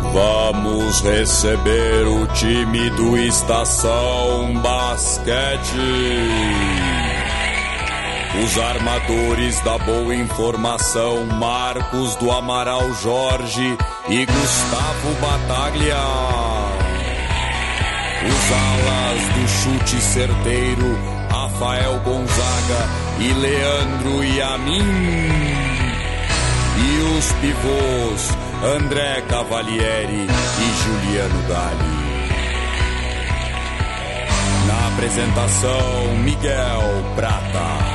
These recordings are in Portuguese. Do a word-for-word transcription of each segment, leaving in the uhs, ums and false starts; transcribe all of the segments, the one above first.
Vamos receber o time do Estação Basquete. Os armadores da boa informação, Marcos do Amaral Jorge e Gustavo Bataglia. Os alas do chute certeiro, Rafael Gonzaga e Leandro Yamin. E os pivôs, André Cavalieri e Juliano Galli. Na apresentação, Miguel Prata.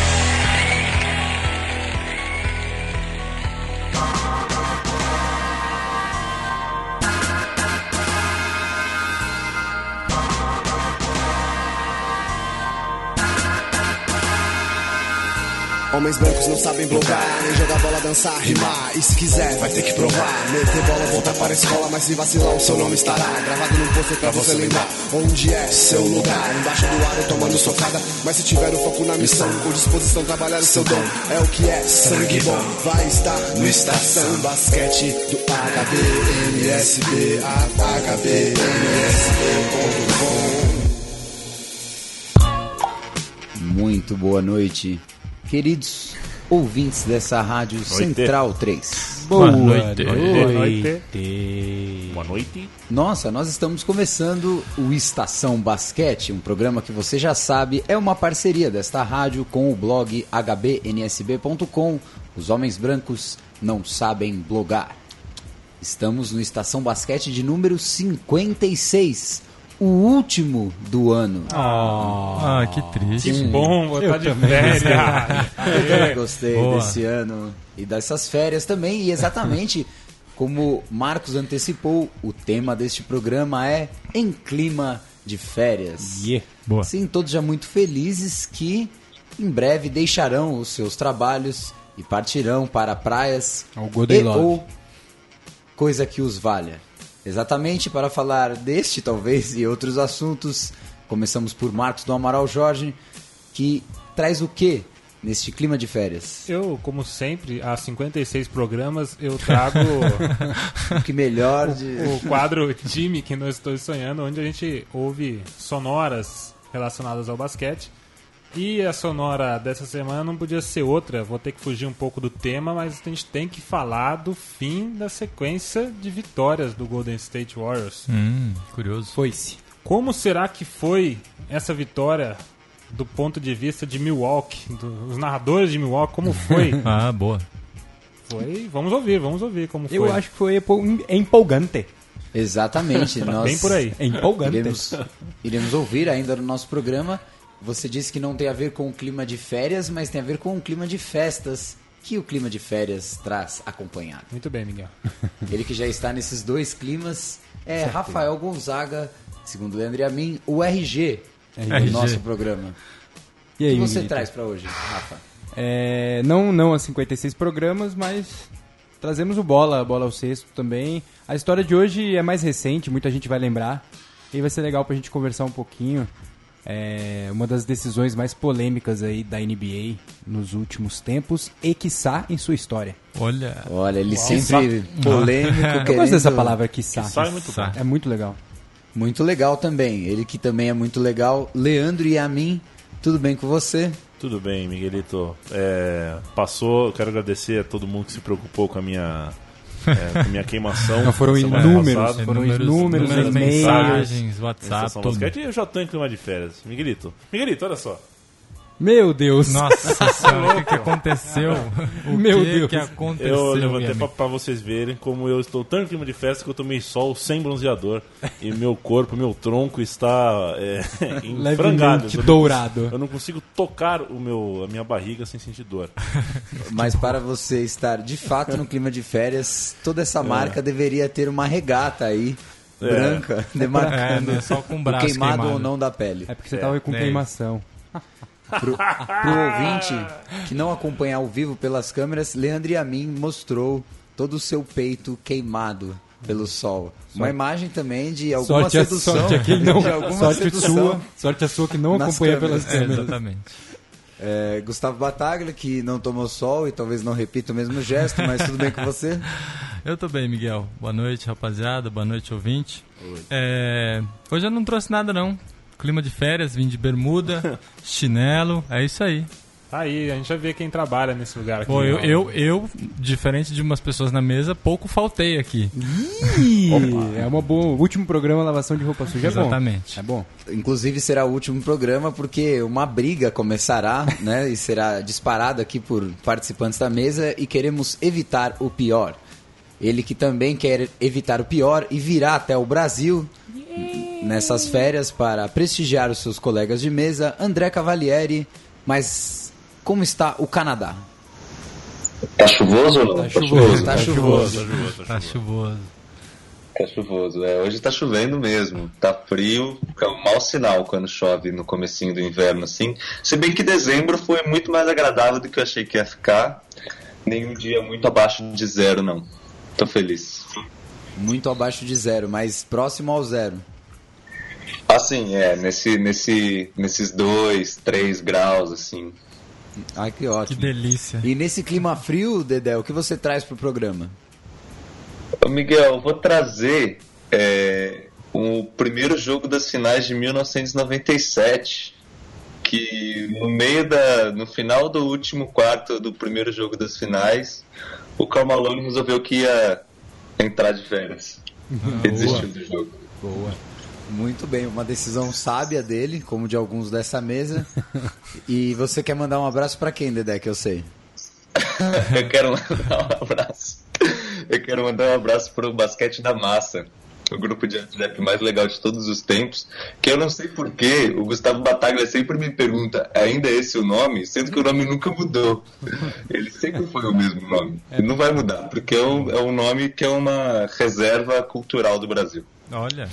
Homens brancos não sabem blogar, nem jogar bola, dançar, rimar. E se quiser, vai ter que provar. Meter bola, voltar para a escola, mas se vacilar o seu nome estará gravado num pôster pra você lembrar onde é seu lugar. Embaixo do aro, tomando socada, mas se tiver o foco na missão, com disposição, trabalhar o seu dom, é o que é sangue bom. Vai estar no Estação Basquete do H B M S B, H B M S B ponto com. Muito boa noite, queridos ouvintes dessa rádio Noite. Central três. Boa noite. Boa noite. Boa noite. Nossa, nós estamos começando o Estação Basquete, um programa que você já sabe é uma parceria desta rádio com o blog H B N S B ponto com. Os homens brancos não sabem blogar. Estamos no Estação Basquete de número cinquenta e seis. O último do ano. Ah, oh, que triste. Que bom, vou estar de férias. Eu também gostei Boa. desse ano e dessas férias também. E exatamente como Marcos antecipou, o tema deste programa é Em Clima de Férias. Yeah. Boa. Sim, todos já muito felizes que em breve deixarão os seus trabalhos e partirão para praias e, ou coisa que os valha. Exatamente, para falar deste, talvez, e outros assuntos, começamos por Marcos do Amaral Jorge, que traz o que neste clima de férias? Eu, como sempre, há cinquenta e seis programas, eu trago o que melhor de... o, o quadro Time que nós estou sonhando, onde a gente ouve sonoras relacionadas ao basquete. E a sonora dessa semana não podia ser outra, vou ter que fugir um pouco do tema, mas a gente tem que falar do fim da sequência de vitórias do Golden State Warriors. Hum, curioso. Foi-se. Como será que foi essa vitória do ponto de vista de Milwaukee, dos narradores de Milwaukee, como foi? Ah, boa. Foi, vamos ouvir, vamos ouvir como foi. Eu acho que foi empolgante. Exatamente. Nós Bem por aí. É empolgante. Iremos, iremos ouvir ainda no nosso programa. Você disse que não tem a ver com o clima de férias, mas tem a ver com o clima de festas que o clima de férias traz acompanhado. Muito bem, Miguel. Ele que já está nesses dois climas é certo. Rafael Gonzaga, segundo Leandro e a mim, o R G do nosso programa. E aí, o que você Miguel? traz para hoje, Rafa? É, não, não a cinquenta e seis programas, mas trazemos o Bola, Bola ao Sexto também. A história de hoje é mais recente, muita gente vai lembrar. E vai ser legal pra gente conversar um pouquinho. É uma das decisões mais polêmicas aí da N B A nos últimos tempos e, quiçá, em sua história. Olha, Olha ele Uau. sempre polêmico. Eu querendo... gosto dessa palavra, quiçá. Quiçá é muito bom. É muito legal. Muito legal também. Ele que também é muito legal. Leandro e a mim, tudo bem com você? Tudo bem, Miguelito. É, passou, quero agradecer a todo mundo que se preocupou com a minha... É, com a minha queimação. Não, foram inúmeros, foram números, números, números mensagens, WhatsApp, tudo. Basquete, eu já tô em clima de férias. Miguelito, Miguelito, olha só. Meu Deus. Nossa senhora, o que, que aconteceu? O Meu que Deus. que aconteceu? Eu levantei pra, pra vocês verem como eu estou tão em clima de festa que eu tomei sol sem bronzeador. E meu corpo, meu tronco está é, em frangalhos. Eu dourado. Não, eu não consigo tocar o meu, a minha barriga sem sentir dor. Mas para você estar de fato no clima de férias, toda essa marca é. deveria ter uma regata aí. É. Branca, demarcando é, só com o braço queimado, queimado ou não da pele. É porque você é. tava com é. queimação. Pro, pro ouvinte que não acompanha ao vivo pelas câmeras, Leandro Yamin mostrou todo o seu peito queimado pelo sol. Sorte. Uma imagem também de alguma sorte sedução. A, sorte aqui não, de alguma sorte sedução sua, sorte a sua que não acompanha câmeras. pelas câmeras. É, exatamente. É, Gustavo Bataglia, que não tomou sol e talvez não repita o mesmo gesto, mas tudo bem com você? Eu tô bem, Miguel. Boa noite, rapaziada. Boa noite, ouvinte. É... Hoje eu não trouxe nada, não. Clima de férias, vim de bermuda, chinelo, é isso aí. Tá aí, a gente vai ver quem trabalha nesse lugar aqui. Pô, eu, eu, eu, diferente de umas pessoas na mesa, pouco faltei aqui. Ih, é uma boa. O último programa, lavação de roupa suja, é bom. Exatamente. É bom. Inclusive será o último programa porque uma briga começará, né, e será disparada aqui por participantes da mesa e queremos evitar o pior. Ele que também quer evitar o pior e virá até o Brasil nessas férias para prestigiar os seus colegas de mesa, André Cavalieri. Mas como está o Canadá? Tá chuvoso ou não? Tá chuvoso, tá chuvoso. Tá chuvoso. Tá chuvoso, é. Hoje tá chovendo mesmo. Tá frio, é um mau sinal quando chove no comecinho do inverno, assim. Se bem que dezembro foi muito mais agradável do que eu achei que ia ficar. Nenhum dia muito abaixo de zero, não. Tô feliz. Muito abaixo de zero, mas próximo ao zero. Assim, é, nesse, nesse, nesses dois, três graus, assim. Ai, que ótimo. Que delícia. E nesse clima frio, Dedé, o que você traz pro programa? Ô Miguel, eu vou trazer é, o primeiro jogo das finais de mil novecentos e noventa e sete, que no meio da, no final do último quarto do primeiro jogo das finais, o Karl Malone resolveu que ia entrar de férias ah, e desistiu do jogo. Boa. Muito bem, uma decisão sábia dele, como de alguns dessa mesa. E você quer mandar um abraço pra quem, Dedé, que eu sei? Eu quero mandar um abraço. Eu quero mandar um abraço pro Basquete da Massa, o grupo de rap mais legal de todos os tempos, que eu não sei porquê, o Gustavo Bataglia sempre me pergunta, ainda é esse o nome? Sendo que o nome nunca mudou. Ele sempre foi o mesmo nome. E não vai mudar, porque é um, é um nome que é uma reserva cultural do Brasil. Olha.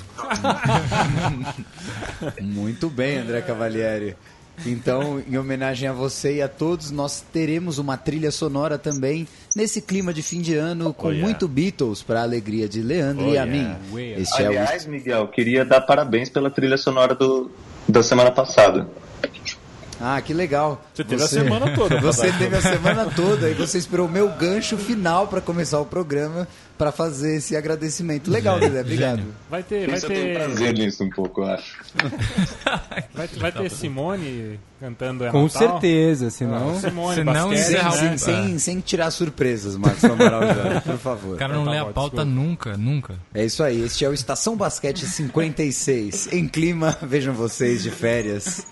Muito bem, André Cavalieri. Então, em homenagem a você e a todos, nós teremos uma trilha sonora também nesse clima de fim de ano com oh, yeah. muito Beatles para a alegria de Leandro oh, e a yeah. mim. Este Aliás, é o... Miguel, queria dar parabéns pela trilha sonora do, da semana passada. Ah, que legal. Você teve você... a semana toda. Você teve a semana toda e você esperou o meu gancho final para começar o programa para fazer esse agradecimento. Legal, Dedé, obrigado. Vai ter, vai Isso ter... Eu tenho prazer nisso um pouco, eu acho. Vai, vai ter Simone cantando é Com Natal? certeza, senão... Ah, Simone, senão basquete, sem, né? sem, sem, sem tirar surpresas, Marcos Amaral, por favor. O cara não tá lê bom, a pauta desculpa. nunca, nunca. É isso aí, este é o Estação Basquete cinquenta e seis. Em clima, vejam vocês de férias.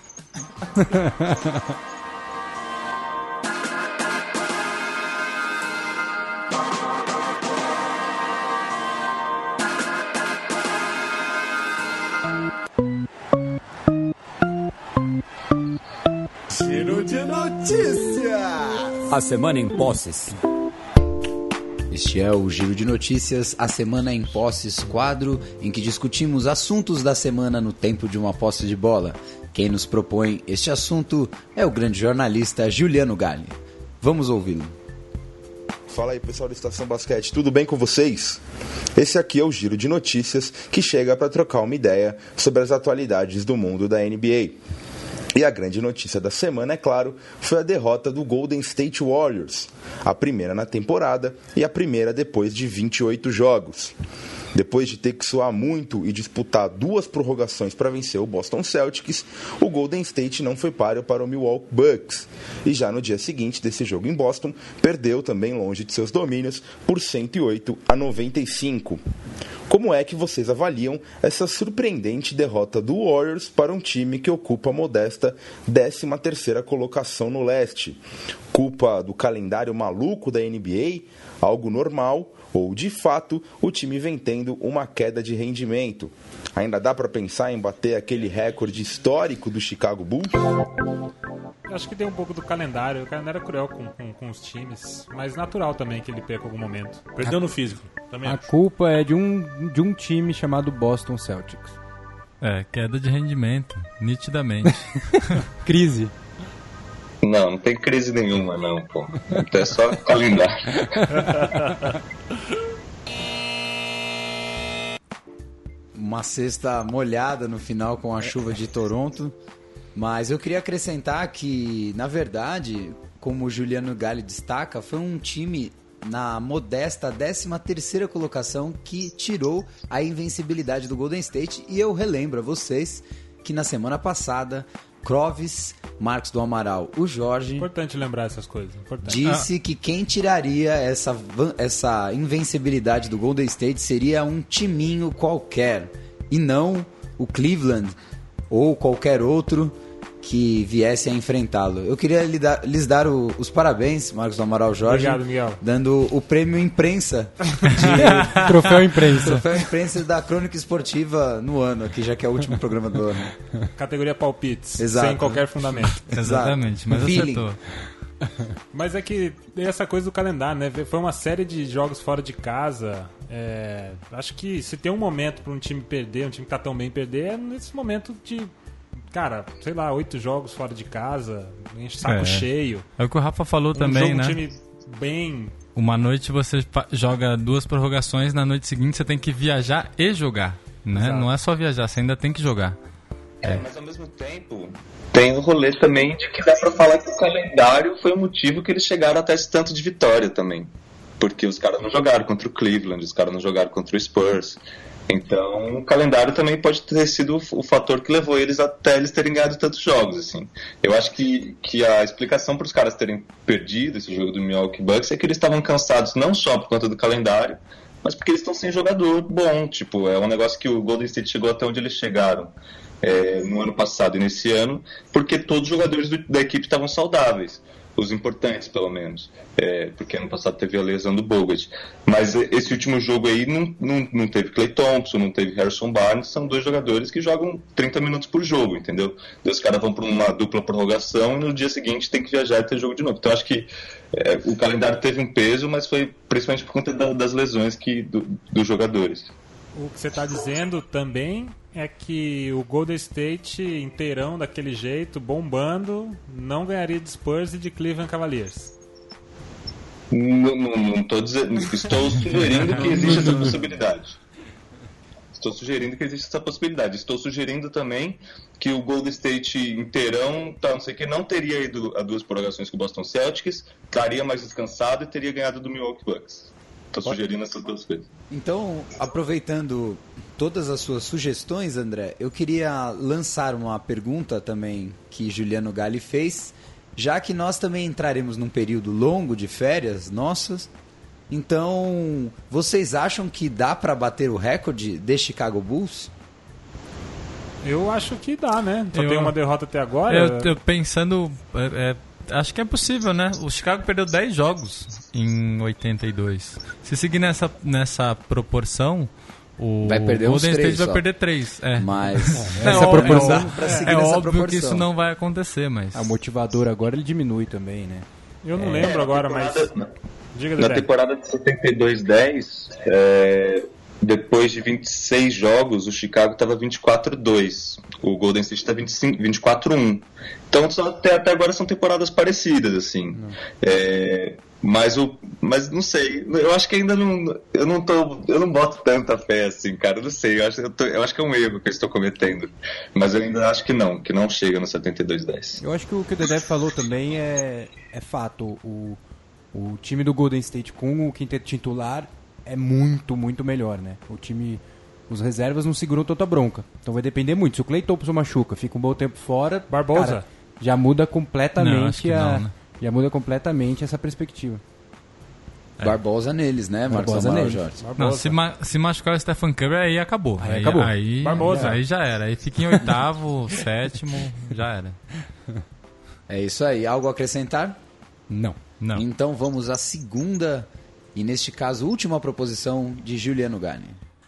Giro de notícias. A semana em posses. Este é o Giro de Notícias, a Semana em Posses, quadro em que discutimos assuntos da semana no tempo de uma posse de bola. Quem nos propõe este assunto é o grande jornalista Juliano Galli. Vamos ouvi-lo. Fala aí, pessoal da Estação Basquete, tudo bem com vocês? Esse aqui é o Giro de Notícias que chega para trocar uma ideia sobre as atualidades do mundo da N B A. E a grande notícia da semana, é claro, foi a derrota do Golden State Warriors, a primeira na temporada e a primeira depois de vinte e oito jogos. Depois de ter que suar muito e disputar duas prorrogações para vencer o Boston Celtics, o Golden State não foi páreo para o Milwaukee Bucks. E já no dia seguinte desse jogo em Boston, perdeu também longe de seus domínios por cento e oito a noventa e cinco. Como é que vocês avaliam essa surpreendente derrota do Warriors para um time que ocupa a modesta décima terceira colocação no leste? Culpa do calendário maluco da N B A? Algo normal? Ou, de fato, o time vem tendo uma queda de rendimento? Ainda dá para pensar em bater aquele recorde histórico do Chicago Bulls? Eu acho que tem um pouco do calendário. O calendário é cruel com, com, com os times, mas natural também que ele perca algum momento. Perdeu no físico. Também A acho. culpa é de um, de um time chamado Boston Celtics. É, queda de rendimento, nitidamente. Crise. Não, não tem crise nenhuma, não, pô. É só calendário. Uma cesta molhada no final com a chuva de Toronto. Mas eu queria acrescentar que, na verdade, como o Juliano Galli destaca, foi um time na modesta décima terceira colocação, que tirou a invencibilidade do Golden State. E eu relembro a vocês que na semana passada, Clovis, Marcos do Amaral, o Jorge... Importante lembrar essas coisas. Importante. Disse ah. que quem tiraria essa, essa invencibilidade do Golden State seria um timinho qualquer, e não o Cleveland ou qualquer outro que viesse a enfrentá-lo. Eu queria lhe dar, lhes dar o, os parabéns, Marcos do Amaral, Jorge. Obrigado, Miguel. Dando o prêmio imprensa. De... Troféu imprensa. Troféu imprensa da Crônica Esportiva no ano, aqui já que é o último programa do ano. Categoria palpites, Exato. sem qualquer fundamento. Exatamente, mas acertou. Mas é que essa coisa do calendário, né? Foi uma série de jogos fora de casa. É... Acho que se tem um momento para um time perder, um time que tá tão bem perder, é nesse momento de... Cara, sei lá, oito jogos fora de casa, saco é. cheio. É o que o Rafa falou um também, jogo, né? Um time bem... Uma noite você joga duas prorrogações, na noite seguinte você tem que viajar e jogar, né? Exato. Não é só viajar, você ainda tem que jogar. É, é, mas ao mesmo tempo tem o rolê também de que dá pra falar que o calendário foi o motivo que eles chegaram até esse tanto de vitória também. Porque os caras não jogaram contra o Cleveland, os caras não jogaram contra o Spurs. Então, o calendário também pode ter sido o fator que levou eles até eles terem ganhado tantos jogos, assim. Eu acho que, que a explicação para os caras terem perdido esse jogo do Milwaukee Bucks é que eles estavam cansados não só por conta do calendário, mas porque eles estão sem jogador bom. Tipo, é um negócio que o Golden State chegou até onde eles chegaram é, no ano passado e nesse ano, porque todos os jogadores do, da equipe estavam saudáveis. Os importantes, pelo menos, é, porque ano passado teve a lesão do Bogut. Mas esse último jogo aí não, não, não teve Klay Thompson, não teve Harrison Barnes, são dois jogadores que jogam trinta minutos por jogo, entendeu? Daí os caras vão para uma dupla prorrogação e no dia seguinte tem que viajar e ter jogo de novo. Então acho que é, o calendário teve um peso, mas foi principalmente por conta da, das lesões que, do, dos jogadores. O que você está dizendo também é que o Golden State inteirão daquele jeito, bombando, não ganharia de Spurs e de Cleveland Cavaliers. Não, não, não tô dizendo, estou sugerindo que existe essa possibilidade. Estou sugerindo que existe essa possibilidade. Estou sugerindo também que o Golden State inteirão, tá, não sei o que, não teria ido a duas prorrogações com o Boston Celtics, estaria mais descansado e teria ganhado do Milwaukee Bucks. Estou sugerindo essas duas coisas. Então, aproveitando todas as suas sugestões, André, eu queria lançar uma pergunta também que Juliano Galli fez, já que nós também entraremos num período longo de férias nossas. Então, vocês acham que dá para bater o recorde de Chicago Bulls? Eu acho que dá, né? Só eu, tem uma derrota até agora. Eu tô pensando... É, é... Acho que é possível, né? O Chicago perdeu dez jogos em oitenta e dois. Se seguir nessa, nessa proporção, o vai perder Golden State três, vai só. perder três. É. Mas é, essa óbvio, proporção, é, pra seguir é nessa óbvio proporção. que isso não vai acontecer, mas... O motivador agora ele diminui também, né? Eu não é, lembro agora, mas... Diga, na temporada de setenta e dois dez, é, depois de vinte e seis jogos, o Chicago estava vinte e quatro a dois. O Golden State está vinte e quatro a um. Então, só até, até agora são temporadas parecidas, assim. É, mas, o, mas não sei. Eu acho que ainda não. Eu não, tô, eu não boto tanta fé assim, cara. Eu não sei. Eu acho, eu, tô, eu acho que é um erro que eu estou cometendo. Mas eu ainda acho que não, que não chega no setenta e dois dez. Eu acho que o que o Dedé falou também é, é fato. O, o time do Golden State com o quinteto titular é muito, muito melhor, né? O time. Os reservas não seguram tanta bronca. Então vai depender muito. Se o Klay Thompson machuca, fica um bom tempo fora. Barbosa. Cara, já muda completamente não, a. não, né? Já muda completamente essa perspectiva. É. Barbosa neles, né, Marcos Barbosa Amaral, neles. Jorge? Barbosa. Não, se, ma se machucar o Stephen Curry, aí acabou. Aí Aí, acabou. Aí, Barbosa. aí já era. Aí fica em oitavo, sétimo, já era. É isso aí. Algo a acrescentar? Não. Não. Então vamos à segunda e, neste caso, última proposição de Juliano Galli.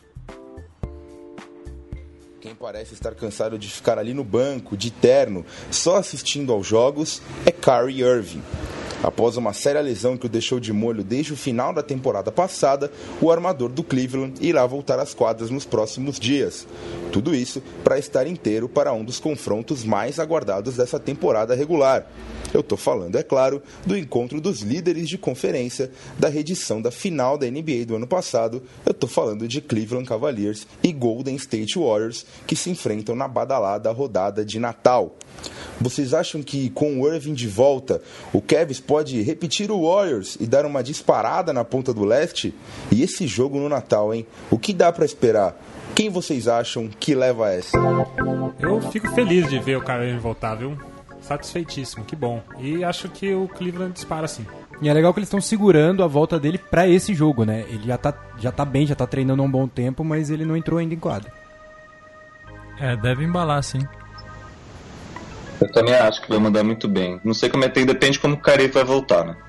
Quem parece estar cansado de ficar ali no banco, de terno, só assistindo aos jogos, é Kyrie Irving. Após uma séria lesão que o deixou de molho desde o final da temporada passada, o armador do Cleveland irá voltar às quadras nos próximos dias. Tudo isso para estar inteiro para um dos confrontos mais aguardados dessa temporada regular. Eu estou falando, é claro, do encontro dos líderes de conferência da reedição da final da N B A do ano passado. Eu estou falando de Cleveland Cavaliers e Golden State Warriors, que se enfrentam na badalada rodada de Natal. Vocês acham que com o Irving de volta, o Cavs pode repetir o Warriors e dar uma disparada na ponta do leste? E esse jogo no Natal, hein? O que dá pra esperar? Quem vocês acham que leva essa? Eu fico feliz de ver o Kyrie Irving voltar, viu? Satisfeitíssimo, que bom. E acho que o Cleveland dispara sim. E é legal que eles estão segurando a volta dele pra esse jogo, né? Ele já tá, já tá bem, já tá treinando há um bom tempo, mas ele não entrou ainda em quadra. É, deve embalar sim. Eu também acho que vai mandar muito bem. Não sei como é que depende como o Kyrie vai voltar, né?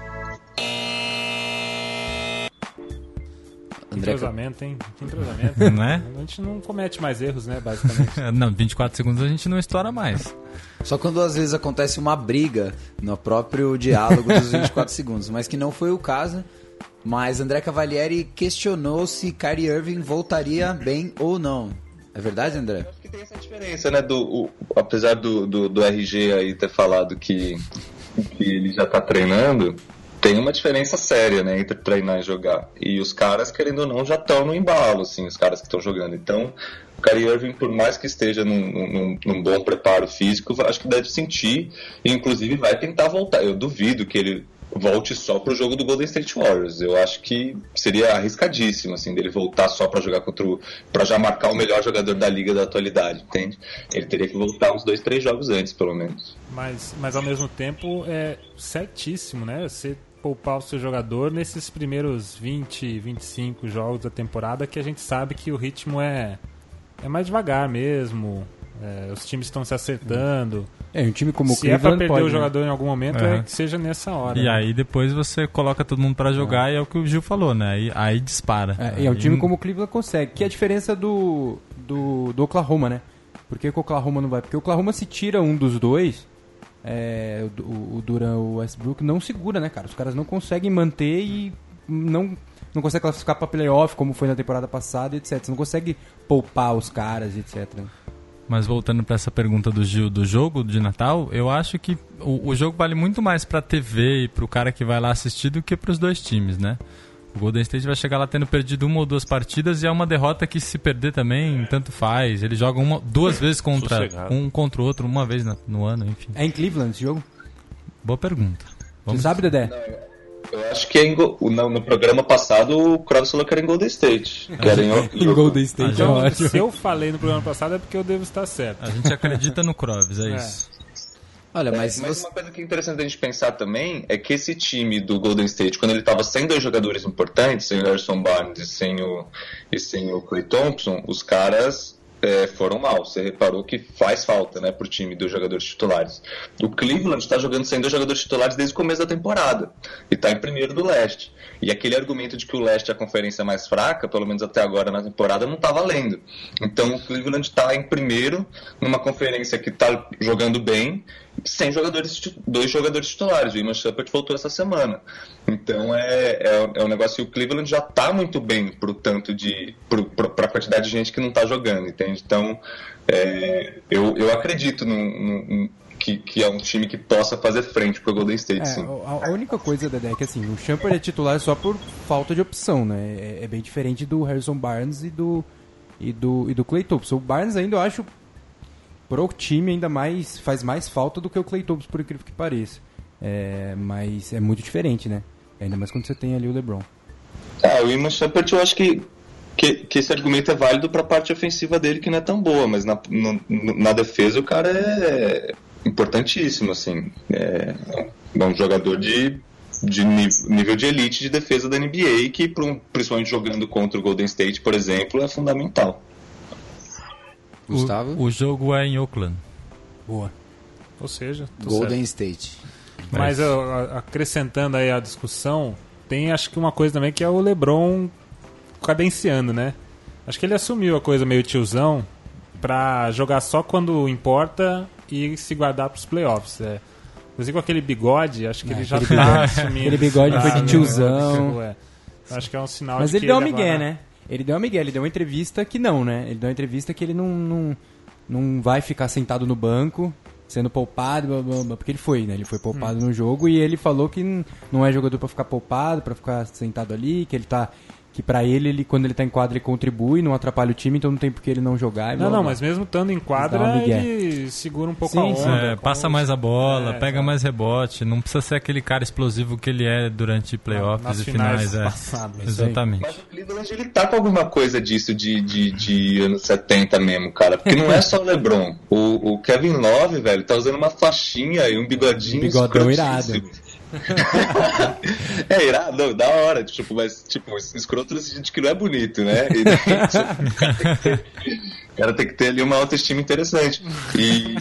Que entrosamento, hein? Que entrosamento. Não é? A gente não comete mais erros, né, basicamente. Não, vinte e quatro segundos a gente não estoura mais. Só quando às vezes acontece uma briga no próprio diálogo dos vinte e quatro segundos, mas que não foi o caso. Mas André Cavalieri questionou se Kyrie Irving voltaria bem ou não. É verdade, André? Eu acho que tem essa diferença, né? Do, o, apesar do, do, do R G aí ter falado que, que ele já tá treinando, tem uma diferença séria, né, entre treinar e jogar. E os caras, querendo ou não, já estão no embalo, assim, os caras que estão jogando. Então, o Kyrie Irving, por mais que esteja num, num, num bom preparo físico, acho que deve sentir, e inclusive vai tentar voltar. Eu duvido que ele volte só pro jogo do Golden State Warriors. Eu acho que seria arriscadíssimo, assim, dele voltar só para jogar contra o... para já marcar o melhor jogador da liga da atualidade, entende? Ele teria que voltar uns dois, três jogos antes, pelo menos. Mas, mas ao mesmo tempo, é certíssimo, né? Você poupar o seu jogador nesses primeiros vinte, vinte e cinco jogos da temporada, que a gente sabe que o ritmo é, é mais devagar mesmo, é, os times estão se acertando. É, um time como o Se é pra perder pode, o né? jogador em algum momento, Uhum. é que seja nessa hora. E né? aí depois você coloca todo mundo pra jogar e é o que o Gil falou, né? Aí, aí dispara. É, e é um Aí- time como o Cleveland consegue, que é a diferença do, do, do Oklahoma, né? Por que, que o Oklahoma não vai? Porque o Oklahoma, se tira um dos dois, é, o, o Durant ou o Westbrook, não segura, né, cara? Os caras não conseguem manter e não, não conseguem classificar pra playoff, como foi na temporada passada, etcétera. Você não consegue poupar os caras, etcétera. Mas voltando para essa pergunta do Gil do jogo de Natal, eu acho que o, o jogo vale muito mais para T V e para o cara que vai lá assistir do que para os dois times, né? O Golden State vai chegar lá tendo perdido uma ou duas partidas e é uma derrota que, se perder também, tanto faz. Eles jogam uma, duas vezes contra Sossegado. um contra o outro, uma vez na- no ano, enfim. É em Cleveland esse jogo? Boa pergunta. Você sabe, Dedé? Eu acho que é em Go- no, no programa passado o Kroos falou que era em Golden State. Que era em, Em Golden State, é Então, ótimo. se eu falei no programa passado é porque eu devo estar certo. A gente acredita no Kroos, é É. isso. Olha, É, mas, mas você... uma coisa que é interessante a gente pensar também é que esse time do Golden State, quando ele estava sem dois jogadores importantes, sem o Harrison Barnes e sem o, e sem o Klay Thompson, os caras é, foram mal. Você reparou que faz falta, né, pro time dos jogadores titulares. O Cleveland está jogando sem dois jogadores titulares desde o começo da temporada e está em primeiro do leste. E aquele argumento de que o leste é a conferência mais fraca, pelo menos até agora na temporada, não está valendo. Então o Cleveland está em primeiro numa conferência que está jogando bem, sem jogadores, dois jogadores titulares. O Iman Shumpert voltou essa semana. Então é, é, é um negócio que o Cleveland já está muito bem pro tanto de para a quantidade de gente que não está jogando, entende? Então é, eu, eu acredito num, num, que, que é um time que possa fazer frente pro Golden State, É, sim. a, a única coisa, Dedé, é que assim, o Shumpert é titular só por falta de opção, né? É, é bem diferente do Harrison Barnes e do, e do, e do Klay Thompson. O Barnes ainda eu acho, pro time, ainda mais, faz mais falta do que o Klay Thompson, por incrível que pareça. É, mas é muito diferente, né? Ainda mais quando você tem ali o LeBron. Ah, o Iman Shumpert, eu acho que, que, que esse argumento é válido para a parte ofensiva dele, que não é tão boa, mas na, no, na defesa o cara é importantíssimo, assim. É, é um jogador de, de nível de elite de defesa da N B A, que pro- principalmente jogando contra o Golden State, por exemplo, é fundamental. Gustavo? O, o jogo é em Oakland. Boa. Ou seja, tô Golden certo. State. Mas eu, a- acrescentando aí a discussão, tem acho que uma coisa também que é o LeBron cadenciando, né? Acho que ele assumiu a coisa meio tiozão pra jogar só quando importa e se guardar pros playoffs. É. Inclusive com aquele bigode, acho que ele já aquele tá bigode- assumindo. aquele bigode foi de né? tiozão. É. Acho que é um sinal Mas de ele que deu uma ele migué, agora- né? Ele deu uma migué, ele deu uma entrevista que não, né? Ele deu uma entrevista que ele não, não, não vai ficar sentado no banco, sendo poupado, blá, blá, blá, porque ele foi, né? Ele foi poupado Hum. no jogo e ele falou que n- não é jogador pra ficar poupado, pra ficar sentado ali, que ele tá que pra ele, ele, quando ele tá em quadra, ele contribui, não atrapalha o time, então não tem por que ele não jogar. Não, não, mas mesmo estando em quadra, ele segura um pouco sim, a onda. É, passa mais a bola, é, pega é. mais rebote, não precisa ser aquele cara explosivo que ele é durante playoffs e finais. finais é. Passadas, exatamente. Mas o Cleveland, ele tá com alguma coisa disso de, de, de anos setenta mesmo, cara, porque não é só o LeBron. O, o Kevin Love, velho, tá usando uma faixinha e um bigodinho. Um bigodão irado. É irado, não, da hora, tipo, mas tipo, escroto no sentido de que não é bonito, né? E daí, tipo, o cara tem que ter ali uma autoestima interessante. E.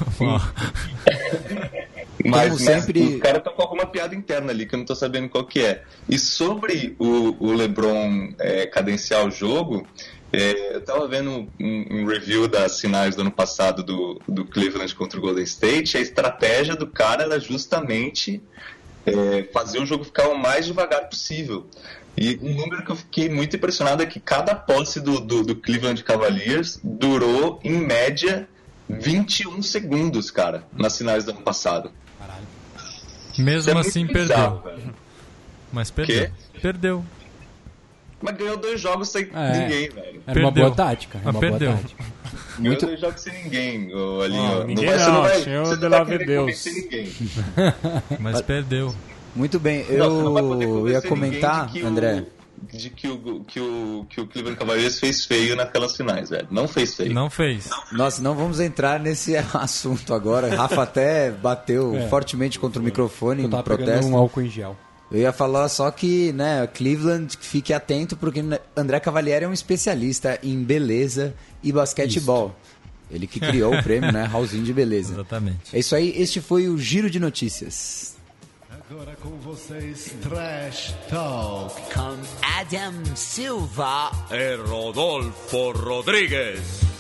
Mas, mas sempre... os caras estão com alguma piada interna ali que eu não tô sabendo qual que é. E sobre o, o LeBron é, cadenciar o jogo, é, eu tava vendo um, um review das finais do ano passado do, do Cleveland contra o Golden State. A estratégia do cara era justamente é, fazer o jogo ficar o mais devagar possível. E um número que eu fiquei muito impressionado é que cada posse do, do, do Cleveland Cavaliers durou, em média, vinte e um segundos, cara, nas finais do ano passado. Mesmo é assim, bizarro, perdeu. Velho. Mas perdeu. Que? Perdeu. Mas ganhou dois jogos sem é, ninguém, velho. Era uma boa tática. Era uma perdeu. boa tática. Ganhou Muito... dois jogos sem ninguém, oh, ali, oh, ó. Ninguém não, vai, não, não vai, senhor você de não lá vai ver Deus. Ninguém. Mas perdeu. Muito bem, eu não, ia comentar, de André... O, de que o, que, o, que o Cleveland Cavaliers fez feio naquelas finais, velho. Não fez feio. Não fez. Nós não vamos entrar nesse assunto agora. Rafa até bateu é. fortemente contra o microfone no protesto. Um álcool em gel. Eu ia falar só que, né, Cleveland, fique atento, porque André Cavalieri é um especialista em beleza e basquetebol. Isso. Ele que criou o prêmio, né, Raulzinho de Beleza. Exatamente. É isso aí, este foi o Giro de Notícias. Agora com vocês, Trash Talk. Com Adam Silva e Rodolfo Rodrigues.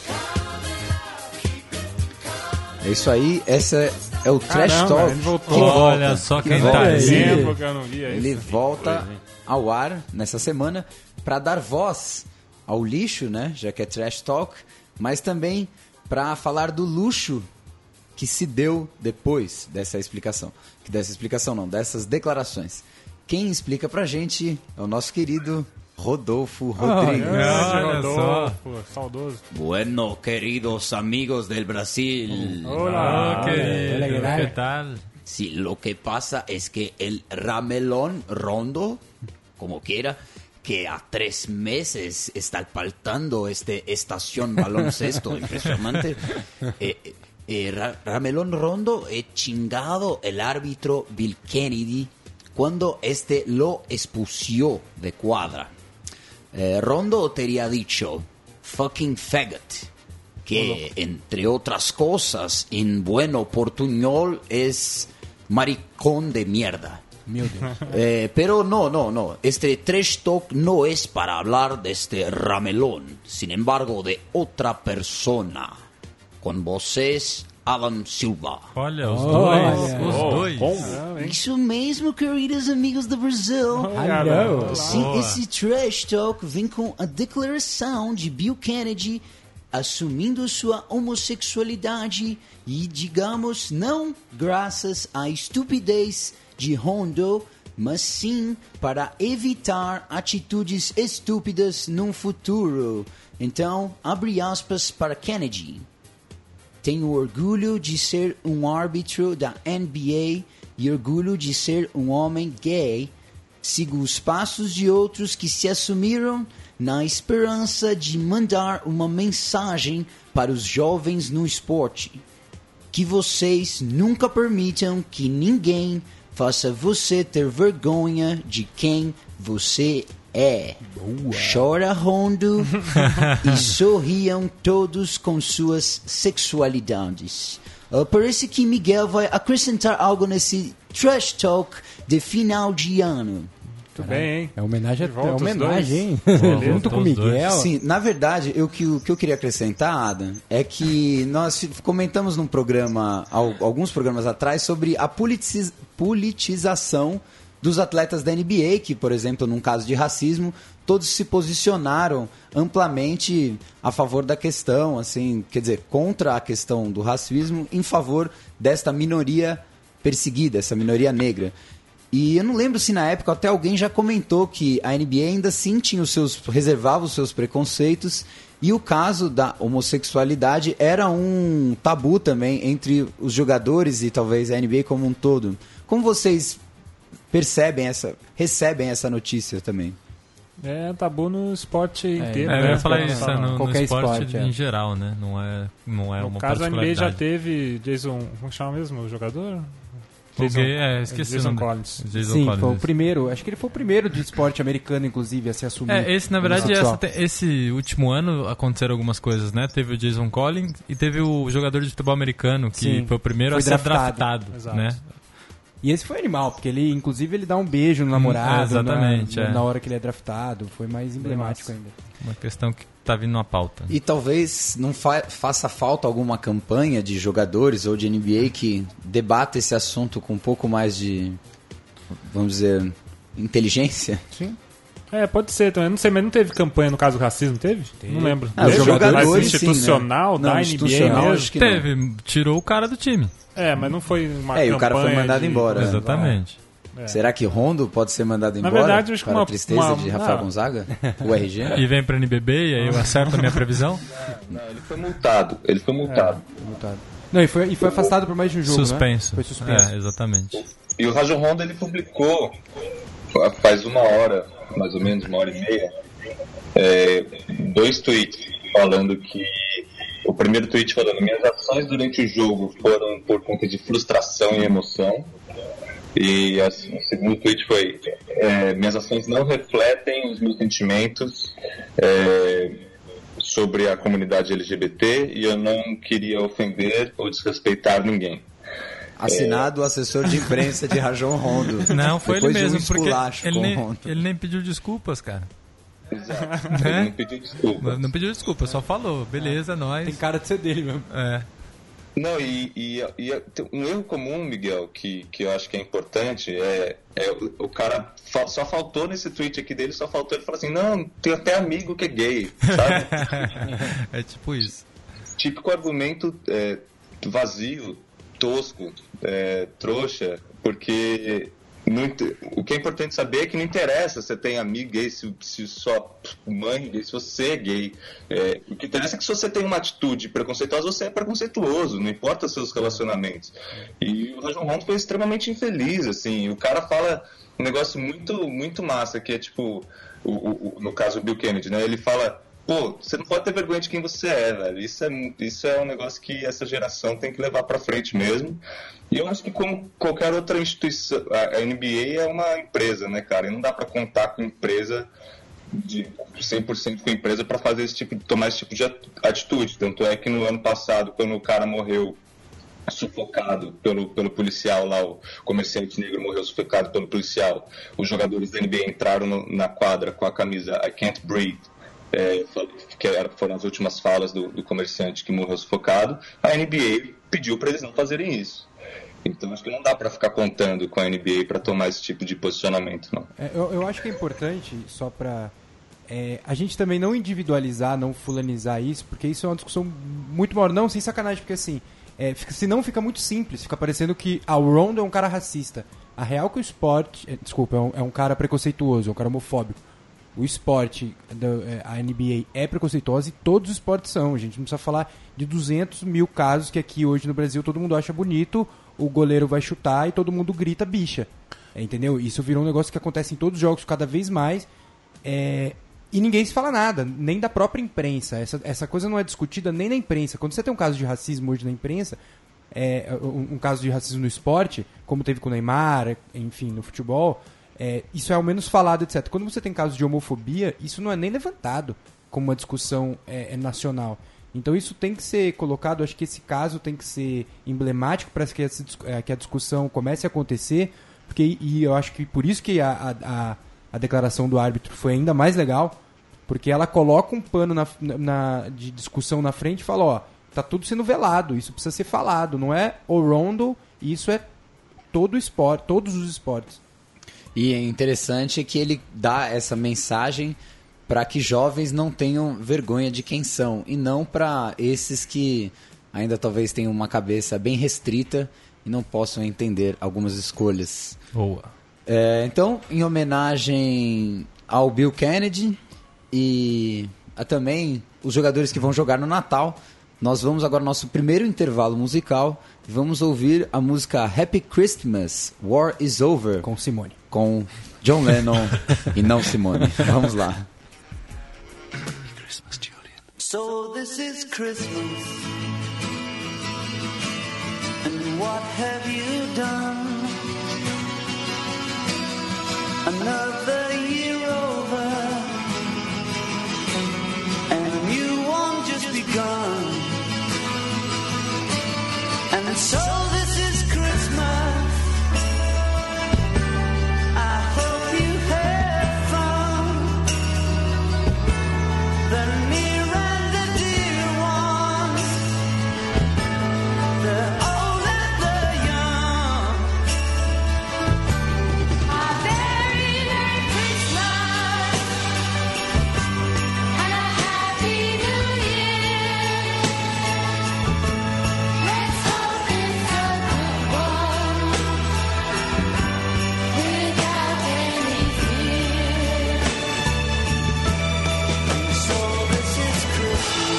É isso aí, essa é o Trash Caramba, Talk. Ele voltou. Que Olha volta, só que quem volta. tá aí. Tempo que eu não via Ele isso. volta Coisa, ao ar nessa semana para dar voz ao lixo, né? Já que é Trash Talk, mas também para falar do luxo que se deu depois dessa explicação. Que dessa explicação não, dessas declarações. Quem explica pra gente é o nosso querido Rodolfo Rodrigues. Oh, Rodolfo, saudoso. Bueno, queridos amigos del Brasil. Hola. Oh, querido, ¿qué tal? Sí, lo que pasa es que el Ramelón Rondo, como quiera, que a tres meses está faltando este estación baloncesto impresionante, eh, eh, Ra- Ramelón Rondo he chingado el árbitro Bill Kennedy cuando este lo expulsó de cuadra. Eh, Rondo te había dicho fucking faggot, que entre otras cosas en bueno portuñol es maricón de mierda. Eh, pero no, no, no. Este trash talk no es para hablar de este Ramelón, sin embargo, de otra persona. Con vocês, Adam Silva. Olha, os Oh, dois. olha. Os Oh, dois. bom, não, hein? Isso mesmo, queridos amigos do Brasil. Hello. Sim, Boa. esse trash talk vem com a declaração de Bill Kennedy assumindo sua homossexualidade e, digamos, não graças à estupidez de Rondo, mas sim para evitar atitudes estúpidas no futuro. Então, abre aspas para Kennedy. Tenho orgulho de ser um árbitro da N B A e orgulho de ser um homem gay. Sigo os passos de outros que se assumiram na esperança de mandar uma mensagem para os jovens no esporte. Que vocês nunca permitam que ninguém faça você ter vergonha de quem você é. Boa. Chora, Rondo, e sorriam todos com suas sexualidades. Uh, parece que Miguel vai acrescentar algo nesse trash talk de final de ano. Muito bem, hein? É homenagem, volta é os homenagem, dois. hein? Junto com o Miguel. Sim, na verdade, eu, que, o que eu queria acrescentar, Adam, é que nós fi- comentamos num programa, al- alguns programas atrás, sobre a politiz- politização dos atletas da N B A, que, por exemplo, num caso de racismo, todos se posicionaram amplamente a favor da questão, assim, quer dizer, contra a questão do racismo, em favor desta minoria perseguida, essa minoria negra. E eu não lembro se na época até alguém já comentou que a N B A ainda sim tinha os seus, reservava os seus preconceitos, e o caso da homossexualidade era um tabu também entre os jogadores e talvez a N B A como um todo. Como vocês percebem essa, recebem essa notícia também? É tabu no esporte inteiro. É, né? eu ia falar Pra isso, não é falar. no, Qualquer no esporte esporte, em é. geral, né? Não é, não é No uma caso, a N B A já particularidade. teve Jason... Como chama mesmo o jogador? O Jason, gay, é, esqueci Jason o nome. Collins. Jason Sim, Collins, foi o isso. primeiro. Acho que ele foi o primeiro de esporte americano, inclusive, a se assumir. É, esse, na verdade, homossexual. essa, esse último ano aconteceram algumas coisas, né? Teve o Jason Collins e teve o jogador de futebol americano, que Sim, foi o primeiro foi a ser draftado. draftado, Exato. né? E esse foi animal, porque ele, inclusive, ele dá um beijo no namorado Hum, exatamente, na, é. na hora que ele é draftado. Foi mais emblemático ainda. Uma questão que tá vindo na pauta. E talvez não fa faça falta alguma campanha de jogadores ou de N B A que debata esse assunto com um pouco mais de, vamos dizer, inteligência? Sim. É, pode ser também. Não sei, mas não teve campanha no caso do racismo, teve? Não lembro. Ah, os Teve? jogadores, Mas sim, institucional né? da Não, N B A institucional, mesmo? acho que não. Teve, tirou o cara do time. É, mas não foi uma É, e o cara foi campanha mandado de- embora. É. Exatamente. É. Será que Rondo pode ser mandado Na embora? verdade, eu acho que para uma- a tristeza uma- de Rafael não. Gonzaga? O R G? E vem pra N B B e aí eu acerto a minha previsão. Não, ele foi multado. Ele foi multado. Multado. Não, e foi, e foi afastado por mais de um jogo, Suspenso. né? Foi suspenso. É, exatamente. E o Rajon Rondo ele publicou faz uma hora, mais ou menos, uma hora e meia, é, dois tweets falando que o primeiro tweet falando minhas ações durante o jogo foram por conta de frustração e emoção. E assim, o segundo tweet foi é, minhas ações não refletem os meus sentimentos é, sobre a comunidade L G B T e eu não queria ofender ou desrespeitar ninguém. Assinado o assessor de imprensa de Rajon Rondo. Não, foi Depois ele de um mesmo, porque esculacho ele com o nem, Rondo. ele nem pediu desculpas, cara. Exato. Né? Ele não pediu desculpa. Não pediu desculpa, só falou, beleza, nós. Tem cara de ser dele mesmo. É. Não, e, e, e tem um erro comum, Miguel, que, que eu acho que é importante, é, é o, o cara fa- só faltou nesse tweet aqui dele, só faltou ele falar assim, não, tem até amigo que é gay, sabe? É tipo isso. Típico argumento é, vazio, tosco, é, trouxa, porque não inte- o que é importante saber é que não interessa se você tem amigo gay, se, se sua mãe é gay, se você é gay. É, o que interessa é que se você tem uma atitude preconceituosa, você é preconceituoso, não importa seus relacionamentos. E o Rajon Rondo foi extremamente infeliz, assim, o cara fala um negócio muito, muito massa, que é tipo, o, o, no caso do Bill Kennedy, né, ele fala, pô, você não pode ter vergonha de quem você é, velho, isso é, isso é um negócio que essa geração tem que levar pra frente mesmo. E eu acho que como qualquer outra instituição, a N B A é uma empresa, né, cara? E não dá pra contar com empresa de cem por cento com empresa pra fazer esse tipo, tomar esse tipo de atitude. Tanto é que no ano passado, quando o cara morreu sufocado pelo, pelo policial lá, o comerciante negro morreu sufocado pelo policial, os jogadores da N B A entraram no, na quadra com a camisa I Can't Breathe, é, que foram as últimas falas do, do comerciante que morreu sufocado. A N B A pediu pra eles não fazerem isso. Então acho que não dá pra ficar contando com a N B A pra tomar esse tipo de posicionamento, não. É, eu, eu acho que é importante, só pra é, a gente também não individualizar, não fulanizar isso, porque isso é uma discussão muito maior. Não, sem sacanagem, porque assim, é, fica, senão fica muito simples, fica parecendo que ah, o Rondo é um cara racista. A real que o esporte, é, desculpa, é um, é um cara preconceituoso, é um cara homofóbico. O esporte, da, a N B A é preconceituosa e todos os esportes são. A gente não precisa falar de duzentos mil casos que aqui hoje no Brasil todo mundo acha bonito, o goleiro vai chutar e todo mundo grita bicha. É, entendeu? Isso virou um negócio que acontece em todos os jogos cada vez mais. É, e ninguém se fala nada, nem da própria imprensa. Essa, essa coisa não é discutida nem na imprensa. Quando você tem um caso de racismo hoje na imprensa, é, um, um caso de racismo no esporte, como teve com o Neymar, enfim, no futebol... É, isso é ao menos falado, etcétera. Quando você tem casos de homofobia, isso não é nem levantado como uma discussão é, é nacional. Então isso tem que ser colocado, acho que esse caso tem que ser emblemático para que, que a discussão comece a acontecer, porque, e eu acho que por isso que a, a, a declaração do árbitro foi ainda mais legal, porque ela coloca um pano na, na, de discussão na frente e fala, ó, tá tudo sendo velado, isso precisa ser falado, não é o Rondo, isso é todo o esporte, todos os esportes. E é interessante que ele dá essa mensagem para que jovens não tenham vergonha de quem são e não para esses que ainda talvez tenham uma cabeça bem restrita e não possam entender algumas escolhas. Boa. É, então, em homenagem ao Bill Kennedy e a também os jogadores que vão jogar no Natal, nós vamos agora ao nosso primeiro intervalo musical. Vamos ouvir a música Happy Christmas, War is Over. Com Simone. Com John Lennon e não Simone. Vamos lá. So this is Christmas, and what have you done? Another year over, and a new one just begun. And so this is Christmas. I hope you had fun. The near and the dear ones, the old and the young. A very Merry Christmas and a Happy New Year. Let's hope it's a good one without any fear. So this is Christmas,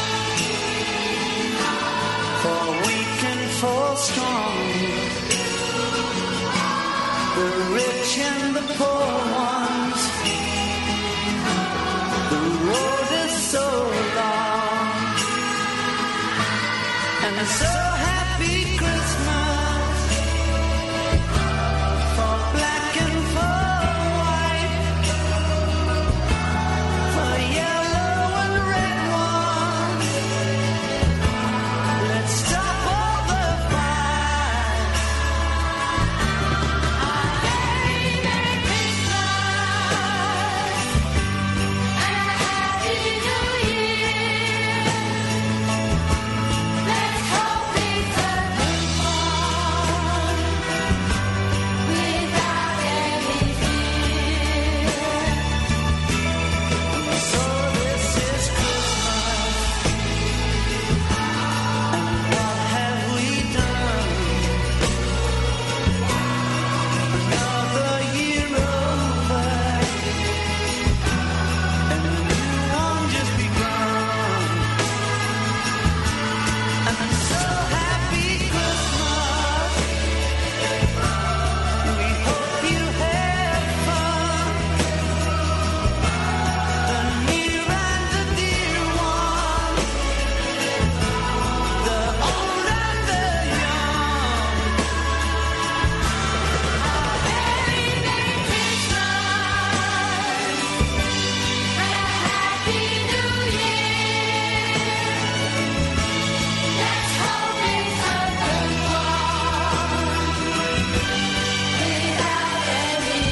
for weak and for strong, the rich and the poor ones. The road is so long, and so happy Christmas for black and for white, for yellow and red ones. Let's stop all the fight. A very Merry Christmas and a Happy New Year. Let's hope it's a good one without any fear. So this is Christmas, and what have we done? Another year over, and a new one just begun. And so happy Christmas. We hope you had fun. The near and the dear ones, the old and the young. A very Merry Christmas and a Happy New Year. Let's hope it's a good one without any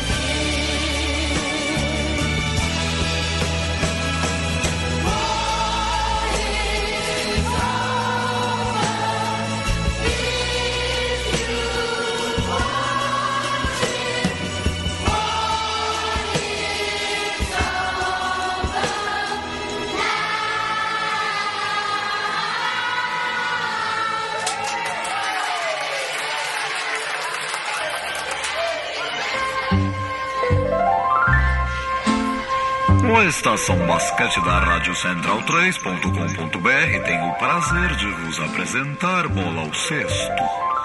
A Estação Basquete da Rádio Central três ponto com ponto b r tem o prazer de vos apresentar Bola ao Cesto.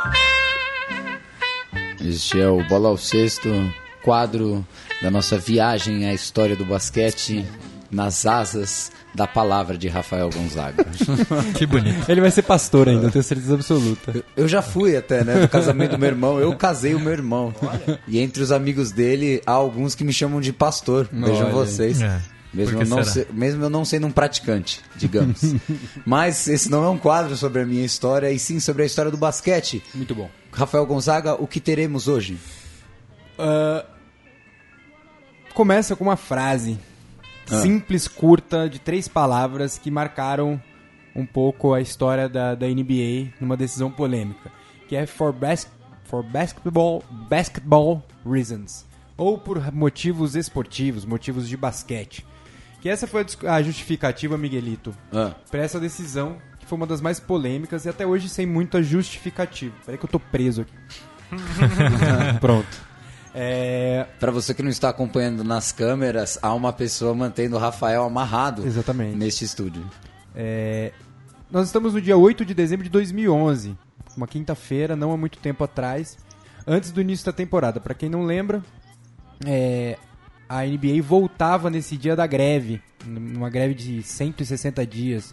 Este é o Bola ao Cesto, quadro da nossa viagem à história do basquete nas asas da palavra de Rafael Gonzaga. Que bonito. Ele vai ser pastor ainda, eu tenho certeza absoluta. Eu já fui até, né, do casamento do meu irmão. Eu casei o meu irmão. E entre os amigos dele, há alguns que me chamam de pastor. Vejam Olha. vocês. É. Mesmo Por eu, que não será? se- mesmo eu não sendo um praticante, digamos. Mas esse não é um quadro sobre a minha história, e sim sobre a história do basquete. Muito bom. Rafael Gonzaga, o que teremos hoje? Ah, começa com uma frase simples, curta, de três palavras que marcaram um pouco a história da, da N B A numa decisão polêmica, que é for, bas- for basketball, basketball reasons, ou por motivos esportivos, motivos de basquete. Que essa foi a dis- a justificativa, Miguelito, Ah. para essa decisão, que foi uma das mais polêmicas e até hoje sem muita justificativa. Peraí que eu tô preso aqui. Pronto. É... Para você que não está acompanhando nas câmeras, há uma pessoa mantendo o Rafael amarrado. Exatamente. Neste estúdio. É... Nós estamos no dia oito de dezembro de dois mil e onze, uma quinta-feira, não há muito tempo atrás, antes do início da temporada. Para quem não lembra, é... a N B A voltava nesse dia da greve, numa greve de cento e sessenta dias,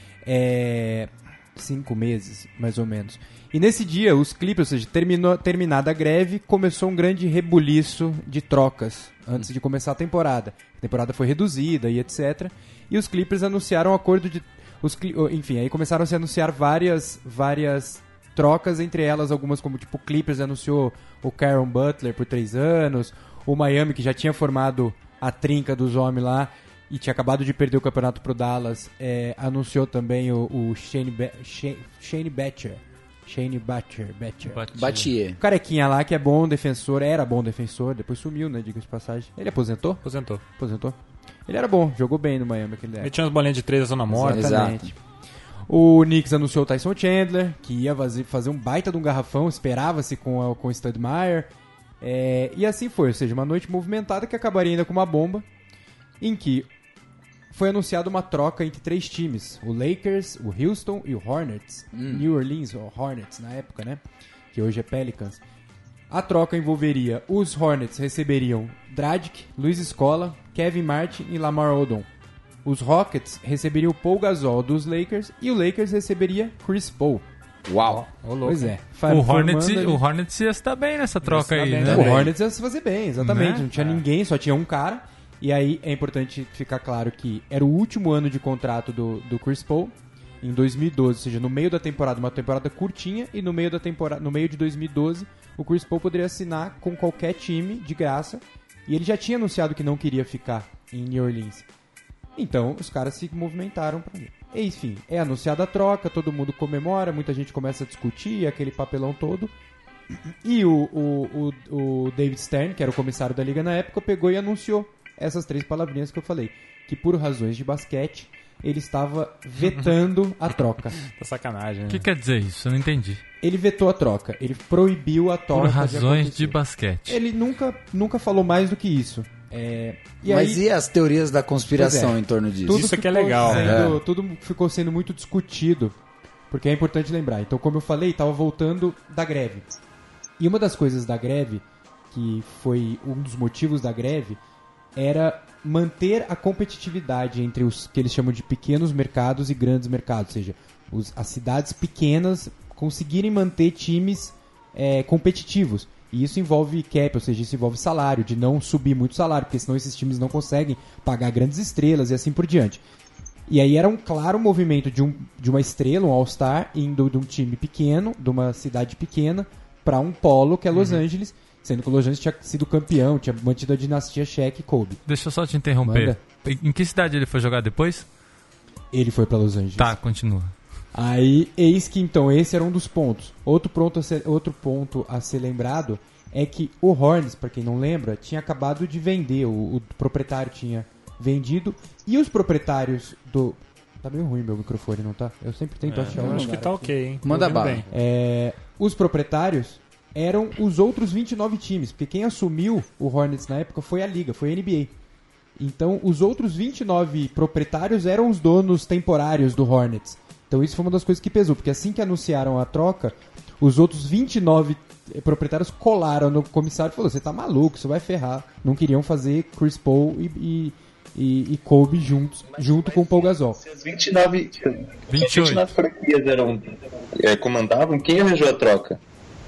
é... cinco meses, mais ou menos. E nesse dia, os Clippers, ou seja, terminou, terminada a greve, começou um grande rebuliço de trocas antes de começar a temporada. A temporada foi reduzida e etcétera. E os Clippers anunciaram um acordo de... Os, enfim, aí começaram a se anunciar várias, várias trocas, entre elas algumas como tipo o Clippers anunciou o Caron Butler por três anos, o Miami, que já tinha formado a trinca dos homens lá e tinha acabado de perder o campeonato pro Dallas, é, anunciou também o, o Shane, Be- Shane, Shane Battier. Shane Battier, Battier. Battier. O carequinha lá que é bom defensor, era bom defensor, depois sumiu, né, diga de passagem. Ele aposentou? Aposentou. Aposentou. Ele era bom, jogou bem no Miami aquele época. Ele tinha umas bolinhas de três da zona morta. Exatamente. O Knicks anunciou o Tyson Chandler, que ia fazer, fazer um baita de um garrafão, esperava-se com, a, com o Stoudemire. É, e assim foi, ou seja, uma noite movimentada que acabaria ainda com uma bomba, em que foi anunciada uma troca entre três times, o Lakers, o Houston e o Hornets, hum. New Orleans, ou Hornets na época, né, que hoje é Pelicans. A troca envolveria, os Hornets receberiam Dragic, Luiz Scola, Kevin Martin e Lamar Odom. Os Rockets receberiam o Paul Gasol dos Lakers e o Lakers receberia Chris Paul. Uau! Oh, pois é. O Hornets, o Hornets ia se dar bem nessa troca aí, bem, né? O Hornets ia se fazer bem, exatamente. Né? Não tinha é. ninguém, só tinha um cara. E aí é importante ficar claro que era o último ano de contrato do, do Chris Paul, em dois mil e doze, ou seja, no meio da temporada, uma temporada curtinha, e no meio, da temporada, no meio de dois mil e doze, o Chris Paul poderia assinar com qualquer time de graça, e ele já tinha anunciado que não queria ficar em New Orleans. Então, os caras se movimentaram para ir. Enfim, é anunciada a troca, todo mundo comemora, muita gente começa a discutir, aquele papelão todo. E o, o, o, o David Stern, que era o comissário da liga na época, pegou e anunciou essas três palavrinhas que eu falei. Que por razões de basquete, ele estava vetando a troca. Tá sacanagem, né? O que quer dizer isso? Eu não entendi. Ele vetou a troca, ele proibiu a troca. Por razões de, de basquete. Ele nunca, nunca falou mais do que isso. É, e Mas aí, e as teorias da conspiração é, em torno disso? Tudo Isso que é legal. Sendo, é. Tudo ficou sendo muito discutido, porque é importante lembrar. Então, como eu falei, estava voltando da greve. E uma das coisas da greve, que foi um dos motivos da greve, era manter a competitividade entre os que eles chamam de pequenos mercados e grandes mercados. Ou seja, os, as cidades pequenas conseguirem manter times é, competitivos. E isso envolve cap, ou seja, isso envolve salário, de não subir muito salário, porque senão esses times não conseguem pagar grandes estrelas e assim por diante. E aí era um claro movimento de, um, de uma estrela, um All-Star, indo de um time pequeno, de uma cidade pequena, para um polo, que é Los uhum. Angeles, sendo que o Los Angeles tinha sido campeão, tinha mantido a dinastia Shaq e Kobe. Deixa eu só te interromper. Manda. Em que cidade ele foi jogar depois? Ele foi para Los Angeles. Tá, continua. Aí, eis que então, esse era um dos pontos. Outro ponto a ser, outro ponto a ser lembrado é que o Hornets, para quem não lembra, tinha acabado de vender, o, o proprietário tinha vendido, e os proprietários do... Tá meio ruim meu microfone, não tá? Eu sempre tento é, achar um um Acho que tá ok, hein? Manda bala. É, os proprietários eram os outros vinte e nove times, porque quem assumiu o Hornets na época foi a Liga, foi a N B A. Então, os outros vinte e nove proprietários eram os donos temporários do Hornets. Então isso foi uma das coisas que pesou, porque assim que anunciaram a troca, os outros vinte e nove proprietários colaram no comissário e falaram, você tá maluco, isso vai ferrar. Não queriam fazer Chris Paul e, e, e, e Kobe juntos, mas, junto mas, com o Paul Gasol. Se as vinte e nove, vinte e oito. vinte e nove franquias eram, é, comandavam, quem arranjou a troca?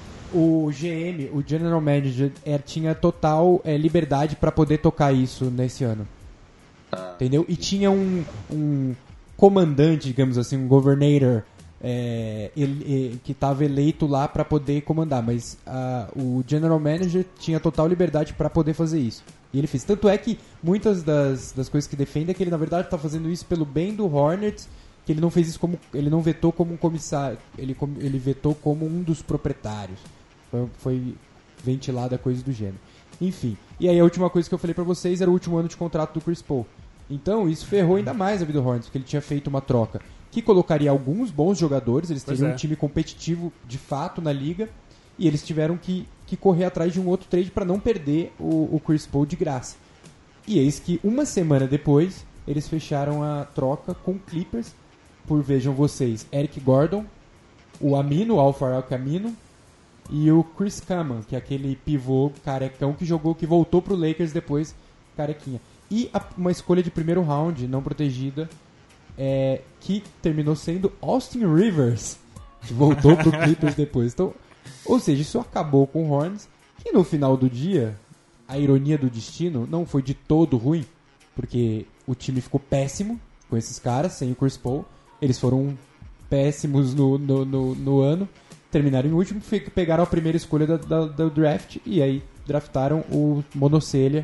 O G M, o General Manager, é, tinha total é, liberdade para poder tocar isso nesse ano. Ah, entendeu? E tinha um... um comandante, digamos assim, um governor é, ele, que estava eleito lá para poder comandar, mas uh, o general manager tinha total liberdade para poder fazer isso. E ele fez. Tanto é que muitas das, das coisas que defende é que ele, na verdade, está fazendo isso pelo bem do Hornets, que ele não fez isso como... Ele não vetou como um comissário, ele, ele vetou como um dos proprietários. Foi, foi ventilada coisa do gênero. Enfim. E aí a última coisa que eu falei para vocês era o último ano de contrato do Chris Paul. Então, isso ferrou ainda mais a vida do Hornets, porque ele tinha feito uma troca que colocaria alguns bons jogadores, eles teriam é. um time competitivo de fato na liga, e eles tiveram que, que correr atrás de um outro trade para não perder o, o Chris Paul de graça. E eis que uma semana depois eles fecharam a troca com o Clippers por, vejam vocês, Eric Gordon, o Amino, o Al-Farouq Amino, e o Chris Kaman, que é aquele pivô carecão que jogou, que voltou pro Lakers depois, carequinha. E a, uma escolha de primeiro round, não protegida, é, que terminou sendo Austin Rivers, que voltou pro Clippers depois. Então, ou seja, isso acabou com o Hornets, que no final do dia, a ironia do destino não foi de todo ruim, porque o time ficou péssimo com esses caras, sem o Chris Paul. Eles foram péssimos no, no, no, no ano, terminaram em último, pegaram a primeira escolha da, da, do draft e aí draftaram o Monocelha.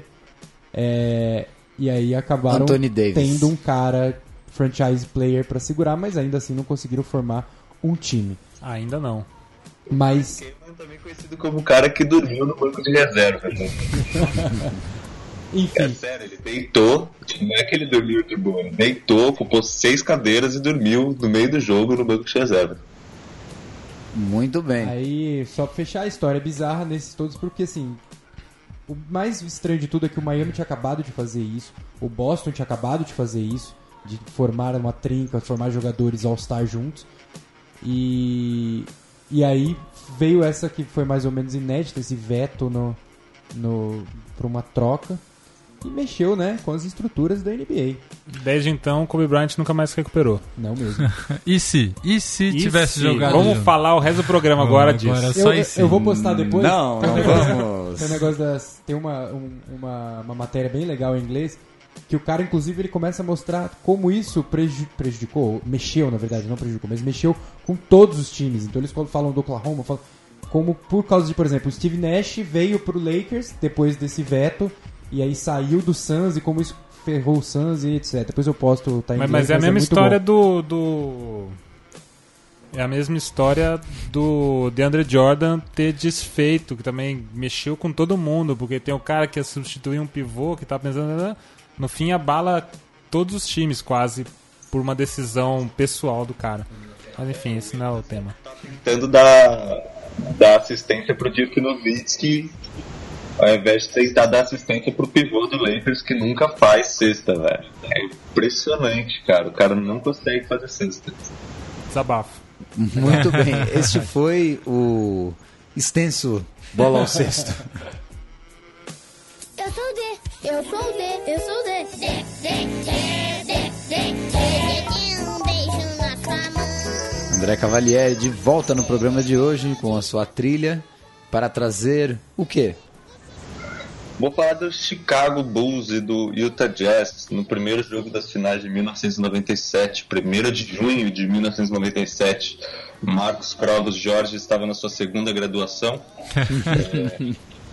É, e aí acabaram tendo um cara franchise player pra segurar, mas ainda assim não conseguiram formar um time. Ainda não. Mas também conhecido como o cara que dormiu no banco de reserva, né? Enfim. É sério, ele deitou, não é que ele dormiu de boa, ele deitou, ocupou seis cadeiras e dormiu no meio do jogo no banco de reserva. Muito bem. Aí, só pra fechar a história bizarra nesses todos, porque assim, o mais estranho de tudo é que o Miami tinha acabado de fazer isso, o Boston tinha acabado de fazer isso, de formar uma trinca, formar jogadores All-Star juntos, e, e aí veio essa que foi mais ou menos inédita, esse veto no, no, pra uma troca, e mexeu, né, com as estruturas da N B A. Desde então, Kobe Bryant nunca mais se recuperou. Não mesmo. E se? E se E tivesse se? jogado Vamos junto? falar o resto do programa agora disso. Agora Eu, só eu, e se. eu vou postar depois. Não, tem um não negócio, vamos. Tem um negócio das. Tem uma, um- uma, uma matéria bem legal em inglês. Que o cara, inclusive, ele começa a mostrar como isso preju- prejudicou, mexeu, na verdade, não prejudicou, mas mexeu com todos os times. Então eles quando falam do Oklahoma, falam como por causa de, por exemplo, o Steve Nash veio pro Lakers depois desse veto, e aí saiu do Suns, e como isso ferrou o Suns e etcétera. Depois eu posto, tá em Mas, inglês, mas é a mesma muito história bom. do, do. É a mesma história do DeAndre Jordan ter desfeito, que também mexeu com todo mundo, porque tem o cara que ia substituir um pivô, que tá pensando. No fim, abala todos os times, quase, por uma decisão pessoal do cara. Mas enfim, esse não é o tema. Tentando dar, dar assistência pro Dirk Nowitzki, ao invés de tentar dar assistência pro pivô do Lakers, que nunca faz cesta, velho. É impressionante, cara. O cara não consegue fazer cesta. Desabafo. Muito bem. Este foi o extenso Bola ao Cesto. Eu sou o D, eu sou o D, eu sou o D. D, D, D, D, D, um beijo na sua mão. André Cavalieri de volta no programa de hoje com a sua trilha para trazer o quê? Vou falar do Chicago Bulls e do Utah Jazz no primeiro jogo das finais de mil novecentos e noventa e sete, primeiro de junho de mil novecentos e noventa e sete. Marcos Crovos Jorge estava na sua segunda graduação. é,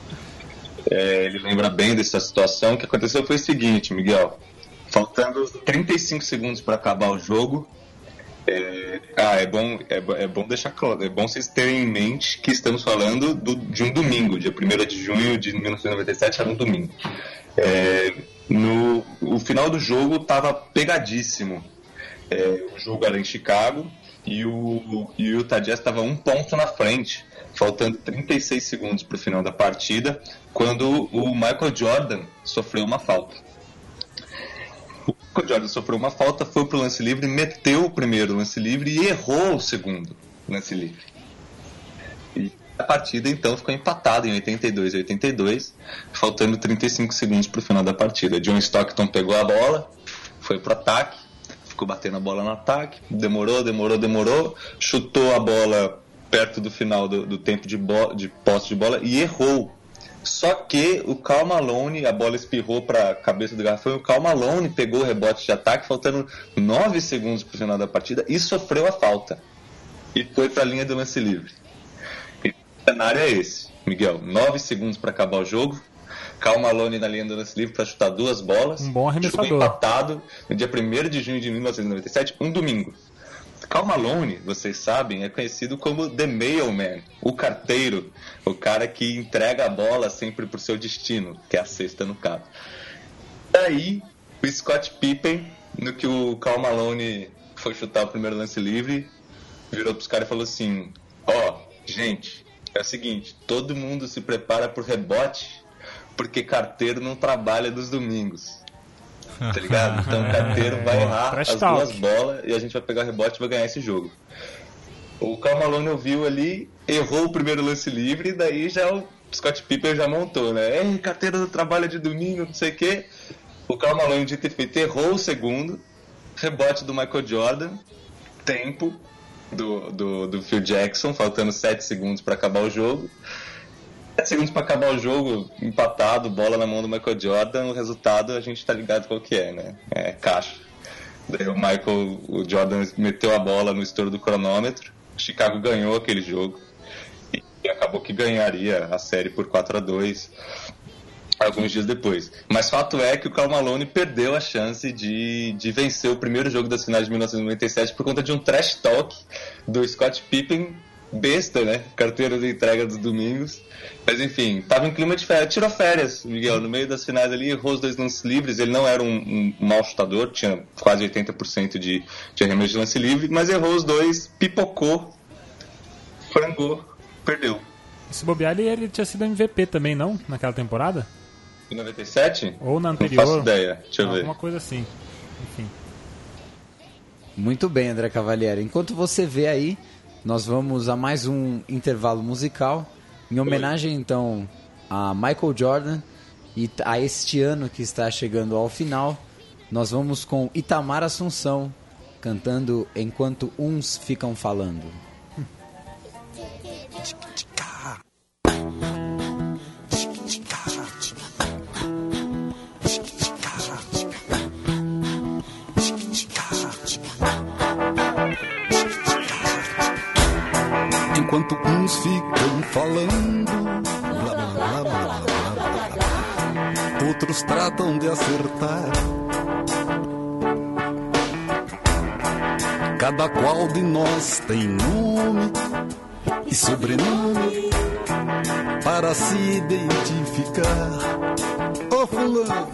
é, ele lembra bem dessa situação. O que aconteceu foi o seguinte, Miguel. Faltando trinta e cinco segundos para acabar o jogo. É, ah, é bom, é, bo- é bom deixar claro, é bom vocês terem em mente que estamos falando do- de um domingo, dia primeiro de junho de mil novecentos e noventa e sete, era um domingo. É, no, o final do jogo estava pegadíssimo. É, o jogo era em Chicago e o, e o Utah Jazz estava um ponto na frente, faltando trinta e seis segundos para o final da partida, quando o Michael Jordan sofreu uma falta. O Michael Jordan sofreu uma falta, foi pro lance livre, meteu o primeiro lance livre e errou o segundo lance livre. E a partida então ficou empatada em oitenta e dois a oitenta e dois, faltando trinta e cinco segundos pro final da partida. John Stockton pegou a bola, foi pro ataque, ficou batendo a bola no ataque, demorou, demorou, demorou, chutou a bola perto do final do, do tempo de, bo- de posse de bola e errou. Só que o Karl Malone, a bola espirrou para a cabeça do garrafão e o Karl Malone pegou o rebote de ataque, faltando nove segundos para o final da partida e sofreu a falta. E foi para a linha do lance livre. E o cenário é esse, Miguel. nove segundos para acabar o jogo. Karl Malone na linha do lance livre para chutar duas bolas. Um bom arremessador. Jogo empatado no dia primeiro de junho de mil novecentos e noventa e sete, um domingo. Karl Malone, vocês sabem, é conhecido como The Mailman, o carteiro, o cara que entrega a bola sempre pro seu destino, que é a cesta no caso. Daí, o Scott Pippen, no que o Karl Malone foi chutar o primeiro lance livre, virou pros caras e falou assim: ó, oh, gente, É o seguinte, todo mundo se prepara pro rebote porque carteiro não trabalha nos domingos. Tá ligado? Então o carteiro vai errar as duas bolas e a gente vai pegar o rebote e vai ganhar esse jogo. O Karl Malone ouviu ali, errou o primeiro lance livre e daí já o Scott Pippen já montou, né? Ei, carteiro não trabalha de domingo, não sei o quê. O Karl Malone, de ter feito, errou o segundo, rebote do Michael Jordan, tempo do, do, do Phil Jackson, faltando sete segundos para acabar o jogo. sete segundos para acabar o jogo, empatado, bola na mão do Michael Jordan, o resultado a gente tá ligado qual que é, né? É caixa. Daí o Michael, o Jordan meteu a bola no estouro do cronômetro, Chicago ganhou aquele jogo e acabou que ganharia a série por quatro a dois alguns dias depois. Mas fato é que o Karl Malone perdeu a chance de, de vencer o primeiro jogo das finais de mil novecentos e noventa e sete por conta de um trash talk do Scott Pippen, besta, né? Carteira de entrega dos domingos. Mas enfim, tava em clima de férias. Tirou férias, Miguel, no meio das finais ali, errou os dois lances livres. Ele não era um, um mau chutador, tinha quase oitenta por cento de, de arremesso de lance livre, mas errou os dois, pipocou, frangou, perdeu. Se bobear, ele, ele tinha sido M V P também, não? Naquela temporada? Em noventa e sete? Ou na anterior? Não faço ideia, deixa eu ver. Alguma coisa assim, enfim. Muito bem, André Cavalieri. Enquanto você vê aí, nós vamos a mais um intervalo musical, em homenagem, então, a Michael Jordan e a este ano que está chegando ao final. Nós vamos com Itamar Assunção, cantando Enquanto Uns Ficam Falando. Enquanto uns ficam falando, blá, blá, blá, blá, blá, blá, outros tratam de acertar. Cada qual de nós tem nome e sobrenome para se identificar. Ô fulano,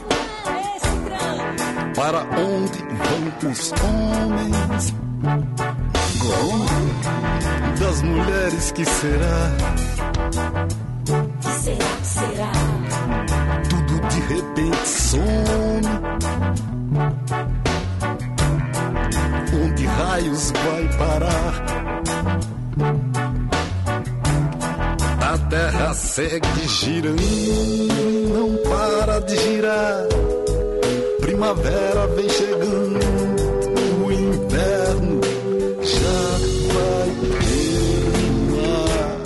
para onde vão os homens? Como das mulheres, que será? Que será, que será? Tudo de repente some. Onde raios vai parar? A terra segue girando, não para de girar. Primavera vem chegando, o inverno já vai terminar.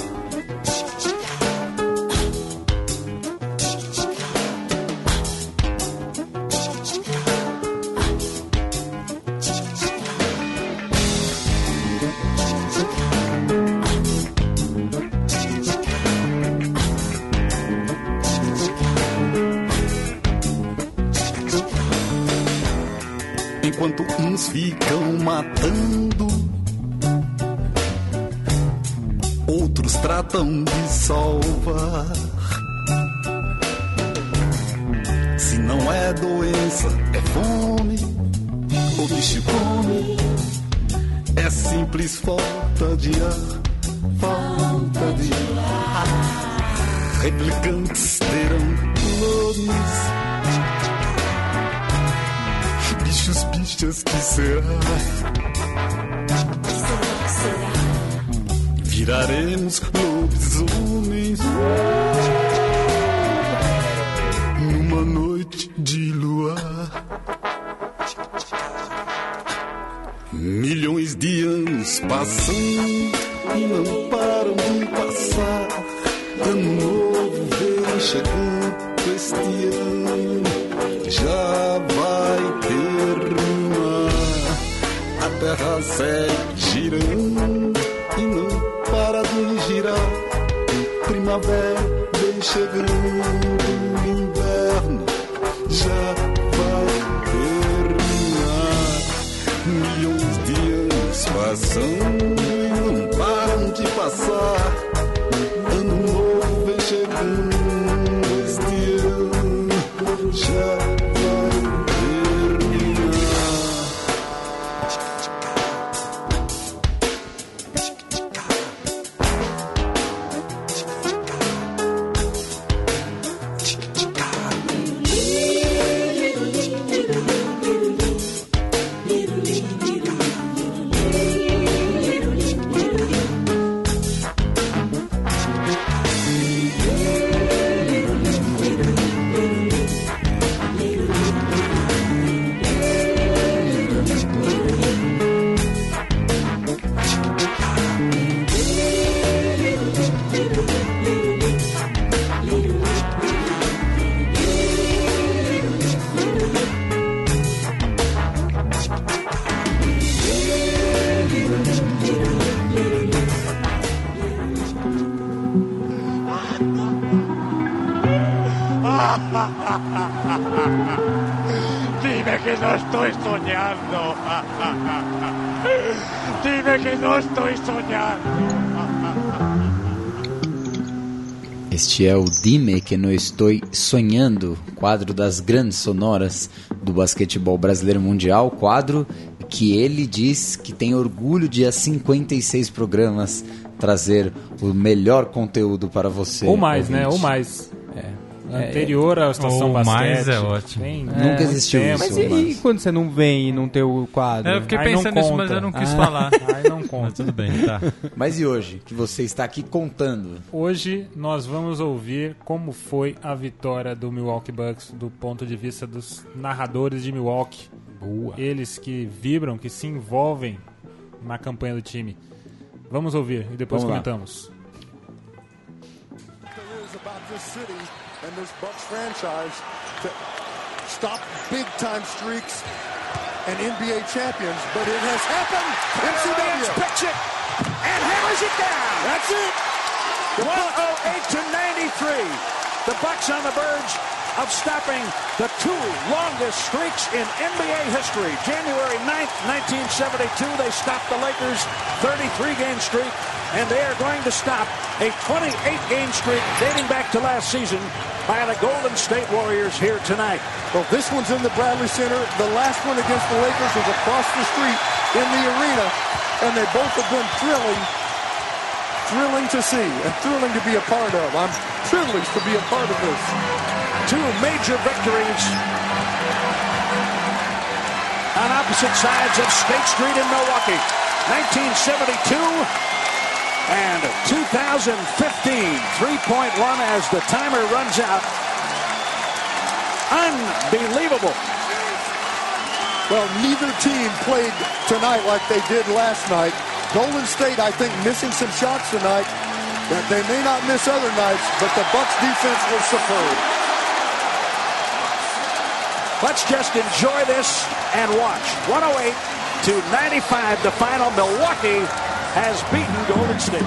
Enquanto uns ficam matando, outros tratam de salvar. Se não é doença, é fome, ou bicho come, é simples falta de ar, falta de ar. Replicantes terão nomes, bichos, bichas, que será? Que será, que será? Viraremos lobisomens numa noite de luar. Milhões de anos passam e não param de passar. Ano novo vem chegando, este ano já vai terminar. A terra segue girando e não para de girar. Primavera vem chegando, o inverno já vai terminar. Milhões de anos passando e não param de passar. Ano novo vem chegando, este ano já vai terminar. Dime que no estoy soñando. Dime que no estoy soñando. Este é o Dime que não estou sonhando, quadro das grandes sonoras do basquetebol brasileiro mundial, quadro que ele diz que tem orgulho de há cinquenta e seis programas trazer o melhor conteúdo para você. Ou mais, ouvinte. né? Ou mais. É. Anterior à Estação Ou Basquete. mais é ótimo. Tem, Nunca é, existiu tempo, isso. Mas e, mas- e quando você não vem e não tem o quadro? É, eu fiquei Aí não pensando nisso, conta. mas eu não quis Ah. falar. Aí não conta. Mas tudo bem, tá. Mas e hoje, que você está aqui contando? Hoje nós vamos ouvir como foi a vitória do Milwaukee Bucks do ponto de vista dos narradores de Milwaukee. Boa. Eles que vibram, que se envolvem na campanha do time. Vamos ouvir e depois Vamos lá. comentamos. There is about this city and this Bucks franchise to stop big time streaks and N B A champions, but it has happened. M C W Picks it and hammers it down. That's it. one oh eight to ninety-three. The Bucks on the verge of stopping the two longest streaks in N B A history. January ninth, nineteen seventy-two, they stopped the Lakers' thirty-three game streak, and they are going to stop a twenty-eight game streak dating back to last season by the Golden State Warriors here tonight. Well, this one's in the Bradley Center. The last one against the Lakers was across the street in the arena, and they both have been thrilling, thrilling to see and thrilling to be a part of. I'm privileged to be a part of this. Two major victories on opposite sides of State Street in Milwaukee. nineteen seventy-two and two thousand fifteen. three point one as the timer runs out. Unbelievable. Well, neither team played tonight like they did last night. Golden State, I think, missing some shots tonight. That they may not miss other nights, but the Bucks defense was superb. Let's just enjoy this and watch. one oh eight to ninety-five, the final. Milwaukee has beaten Golden State.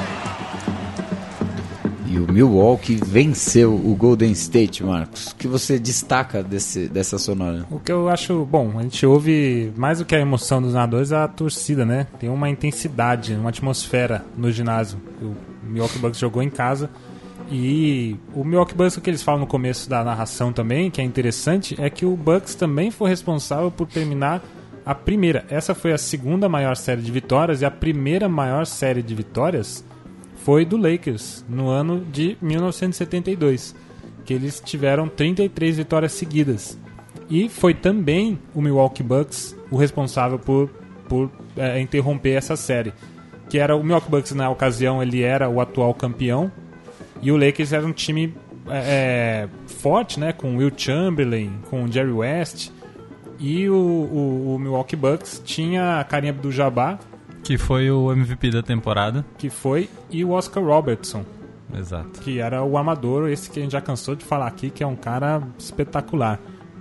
E o Milwaukee venceu o Golden State, Marcos. O que você destaca desse, dessa sonora? O que eu acho, bom, a gente ouve mais do que a emoção dos narradores, a torcida, né? Tem uma intensidade, uma atmosfera no ginásio. O Milwaukee Bucks jogou em casa e o Milwaukee Bucks, o que eles falam no começo da narração também, que é interessante, é que o Bucks também foi responsável por terminar a primeira. Essa foi a segunda maior série de vitórias e a primeira maior série de vitórias foi do Lakers, no ano de mil novecentos e setenta e dois, que eles tiveram trinta e três vitórias seguidas. E foi também o Milwaukee Bucks o responsável por, por é, interromper essa série. Que era o Milwaukee Bucks, na ocasião, ele era o atual campeão, e o Lakers era um time é, forte, né, com Will Chamberlain, com Jerry West, e o, o, o Milwaukee Bucks tinha a Kareem Abdul-Jabbar, Que foi o M V P da temporada. que foi, e o Oscar Robertson, Exato. que era o amador, esse que a gente já cansou de falar aqui, que é um cara espetacular.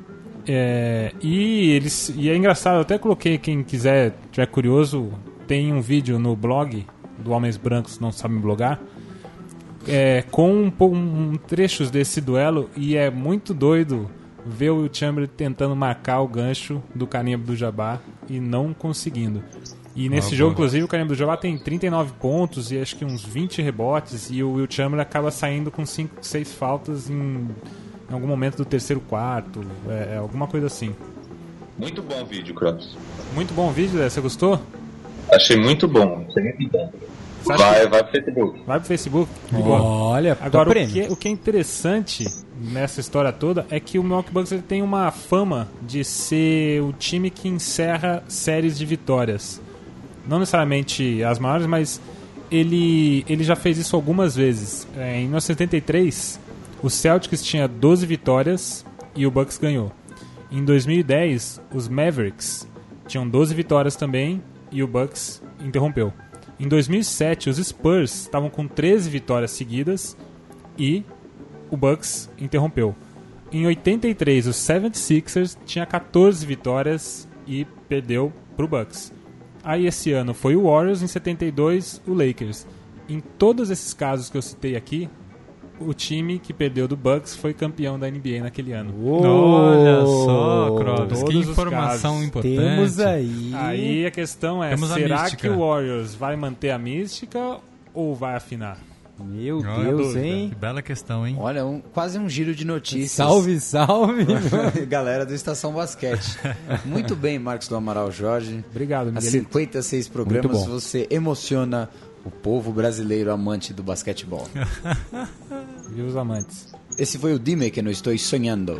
É, e, eles, e é engraçado, eu até coloquei, quem quiser, tiver curioso, tem um vídeo no blog do Homens Brancos Não Sabem Blogar, é, com um, um, trechos desse duelo, e é muito doido ver o Will Chamberlain tentando marcar o gancho do Kareem Abdul-Jabbar e não conseguindo. E nesse Ah, jogo, bom. inclusive, o Kareem Abdul-Jabbar tem trinta e nove pontos e acho que uns vinte rebotes, e o Will Chamberlain acaba saindo com cinco, seis faltas em, em algum momento do terceiro quarto, é, é alguma coisa assim. Muito bom o vídeo, Crops. Muito bom o vídeo, Zé, você gostou? Achei muito bom. Achei muito bom. Você acha Vai, que- vai pro Facebook. Vai pro Facebook. Olha, tá Agora, o prêmio. que, é- o que é interessante nessa história toda é que o Milwaukee Bucks ele tem uma fama de ser o time que encerra séries de vitórias. Não necessariamente as maiores, mas ele, ele já fez isso algumas vezes. É, em mil novecentos e setenta e três, o Celtics tinha doze vitórias e o Bucks ganhou. Em dois mil e dez, os Mavericks tinham doze vitórias também e o Bucks interrompeu. Em dois mil e sete, os Spurs estavam com treze vitórias seguidas e o Bucks interrompeu. Em oitenta e três, os setenta e seis ers tinha catorze vitórias e perdeu pro Bucks. Aí esse ano foi o Warriors, em setenta e dois o Lakers. Em todos esses casos que eu citei aqui, o time que perdeu do Bucks foi campeão da N B A naquele ano. Olha só, Crovis, que Todos os informação casos. importante. Temos aí. Aí a questão é, Temos a será mística. que o Warriors vai manter a mística ou vai afinar? Meu Olha a Deus, dúvida. hein? Que bela questão, hein? Olha, um, quase um giro de notícias. Salve, salve. Galera do Estação Basquete. Muito bem, Marcos do Amaral Jorge. Obrigado, Há Miguelito. cinquenta e seis programas Muito bom. você emociona o povo brasileiro amante do basquetebol. E os amantes? Esse foi o Dime que não estou sonhando.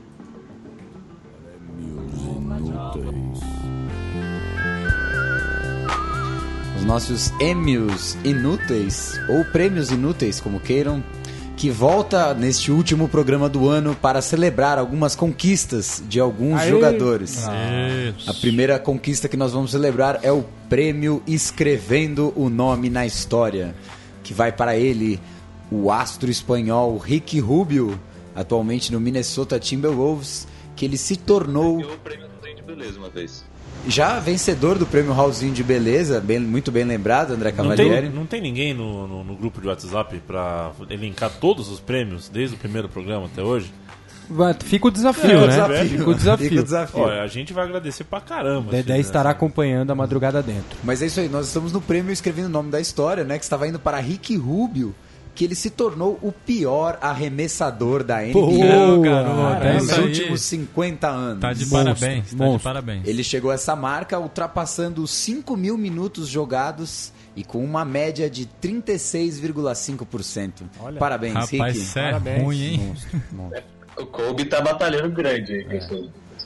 Os nossos Emmys inúteis, ou prêmios inúteis, como queiram, que volta neste último programa do ano para celebrar algumas conquistas de alguns Aê! jogadores. Isso. A primeira conquista que nós vamos celebrar é o prêmio Escrevendo o Nome na História, que vai para ele, o astro espanhol Ricky Rubio, atualmente no Minnesota Timberwolves, que ele se tornou Ganhou o prêmio de beleza uma vez. já vencedor do prêmio Raulzinho de Beleza, bem, muito bem lembrado, André Não Cavalieri. tem, não tem ninguém no, no, no grupo de WhatsApp pra elencar todos os prêmios desde o primeiro programa até hoje? Vai, Fica o desafio, É, né? desafio. Fica o desafio. Fica o desafio. Olha, a gente vai agradecer pra caramba. se Dedé fizer estará essa- acompanhando a madrugada dentro. Mas é isso aí, nós estamos no prêmio Escrevendo o Nome da História, né? Que estava indo para Ricky Rubio, que ele se tornou o pior arremessador da N B A Ô, garoto, é nos isso aí. últimos cinquenta anos. Tá de Monstro, parabéns, tá de monstro. parabéns. Ele chegou a essa marca ultrapassando os cinco mil minutos jogados e com uma média de trinta e seis vírgula cinco por cento. Olha. Parabéns, Rapaz, Ricky. isso é Parabéns. ruim, hein? O Kobe tá batalhando grande aí, pessoal.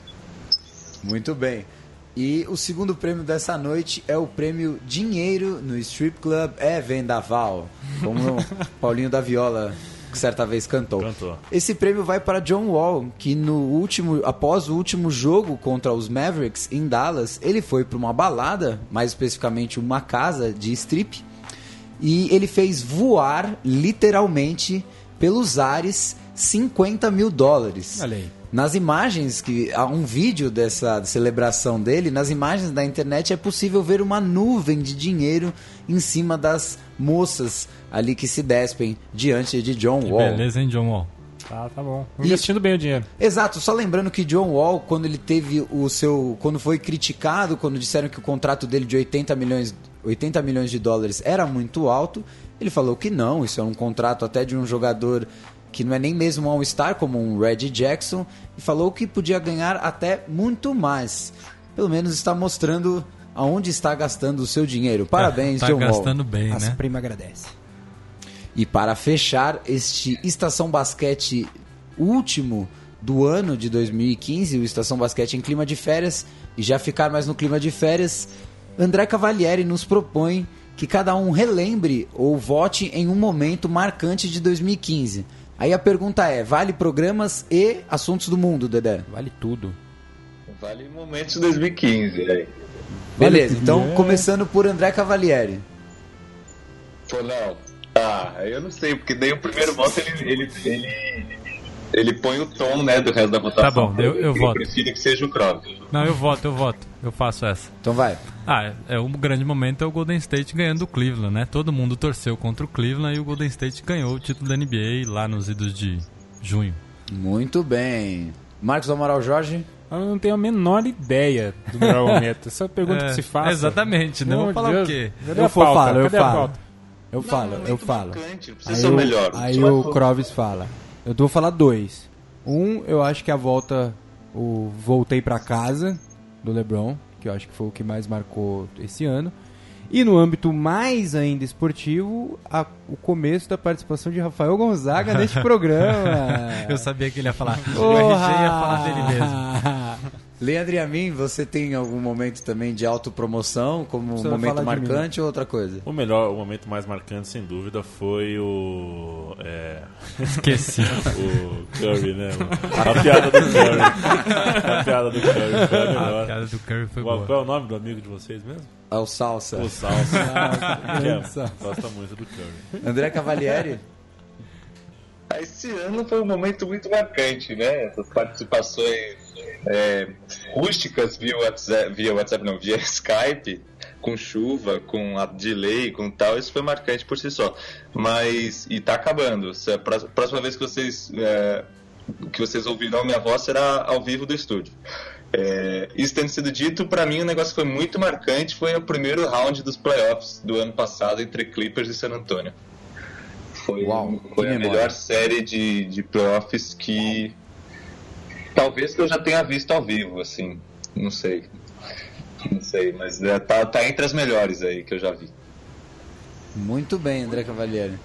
Muito bem. E o segundo prêmio dessa noite é o prêmio Dinheiro no Strip Club é Vendaval, como o Paulinho da Viola certa vez cantou. Cantou. Esse prêmio vai para John Wall, que no último, após o último jogo contra os Mavericks em Dallas, ele foi para uma balada, mais especificamente uma casa de strip, e ele fez voar literalmente pelos ares cinquenta mil dólares. Olha aí. Nas imagens, que há um vídeo dessa celebração dele, nas imagens da internet é possível ver uma nuvem de dinheiro em cima das moças ali que se despem diante de John Que Wall. beleza, hein, John Wall? Tá, tá bom. Investindo bem o dinheiro. Exato, só lembrando que John Wall, quando ele teve o seu. Quando foi criticado, quando disseram que o contrato dele de oitenta milhões, oitenta milhões de dólares era muito alto, ele falou que não, isso é um contrato até de um jogador que não é nem mesmo um All-Star, como um Reggie Jackson, e falou que podia ganhar até muito mais. Pelo menos está mostrando aonde está gastando o seu dinheiro. Parabéns, tá John Wall. gastando bem, A né? Suprema agradece. E para fechar este Estação Basquete último do ano de dois mil e quinze, o Estação Basquete em clima de férias, e já ficar mais no clima de férias, André Cavalieri nos propõe que cada um relembre ou vote em um momento marcante de dois mil e quinze. Aí a pergunta é, vale programas e assuntos do mundo, Dedé? Vale tudo. Vale momentos de dois mil e quinze, aí. Beleza, então começando por André Cavalieri. Pô, não. Ah, eu não sei, porque daí o primeiro voto ele, ele, ele, ele põe o tom, né, do resto da votação. Tá bom, eu- eu voto. prefiro que seja o Cross. Não, eu voto, eu voto. Eu faço essa. Então vai. Ah, é, um grande momento é o Golden State ganhando do Cleveland, né? Todo mundo torceu contra o Cleveland e o Golden State ganhou o título da N B A lá nos idos de junho. Muito bem. Marcos Amaral Jorge? Eu não tenho a menor ideia do melhor momento. Essa é a pergunta É, que se faz. exatamente, né? Vou falar o quê? Cadê Eu a for pauta? falo, eu Cadê a falo. pauta? Eu falo, eu falo. Marcante, não precisa Aí ser o o, melhor. aí Só o vai- Crovis fala. Eu vou falar dois. Um, eu acho que a volta, o Voltei pra Casa, do LeBron, que eu acho que foi o que mais marcou esse ano. E no âmbito mais ainda esportivo, a- o começo da participação de Rafael Gonzaga neste programa. Eu sabia que ele ia falar. O R G ia falar dele mesmo. Leandro e a mim, você tem algum momento também de autopromoção, como Você um vai momento falar de mim. marcante ou outra coisa? O melhor, o momento mais marcante, sem dúvida, foi o. É, Esqueci. o Curry, né? A piada do Curry. A piada do Curry foi a A melhor. piada do Curry foi Qual, boa. qual é o nome do amigo de vocês mesmo? É o Salsa. O Salsa. que é, Salsa. gosta muito do Curry. André Cavalieri? Esse ano foi um momento muito marcante, né? Essas participações é, rústicas via WhatsApp, via WhatsApp, não, via Skype, com chuva, com a delay, com tal, isso foi marcante por si só. Mas, e tá acabando. A próxima vez que vocês, é, que vocês ouvirão a minha voz será ao vivo do estúdio. É, isso tendo sido dito, para mim o negócio que foi muito marcante foi o primeiro round dos playoffs do ano passado entre Clippers e San Antonio. Foi, Uau, foi a memória. melhor série de, de playoffs que talvez que eu já tenha visto ao vivo, assim, não sei, não sei, mas é, tá, tá entre as melhores aí que eu já vi. Muito bem, André Cavalieri.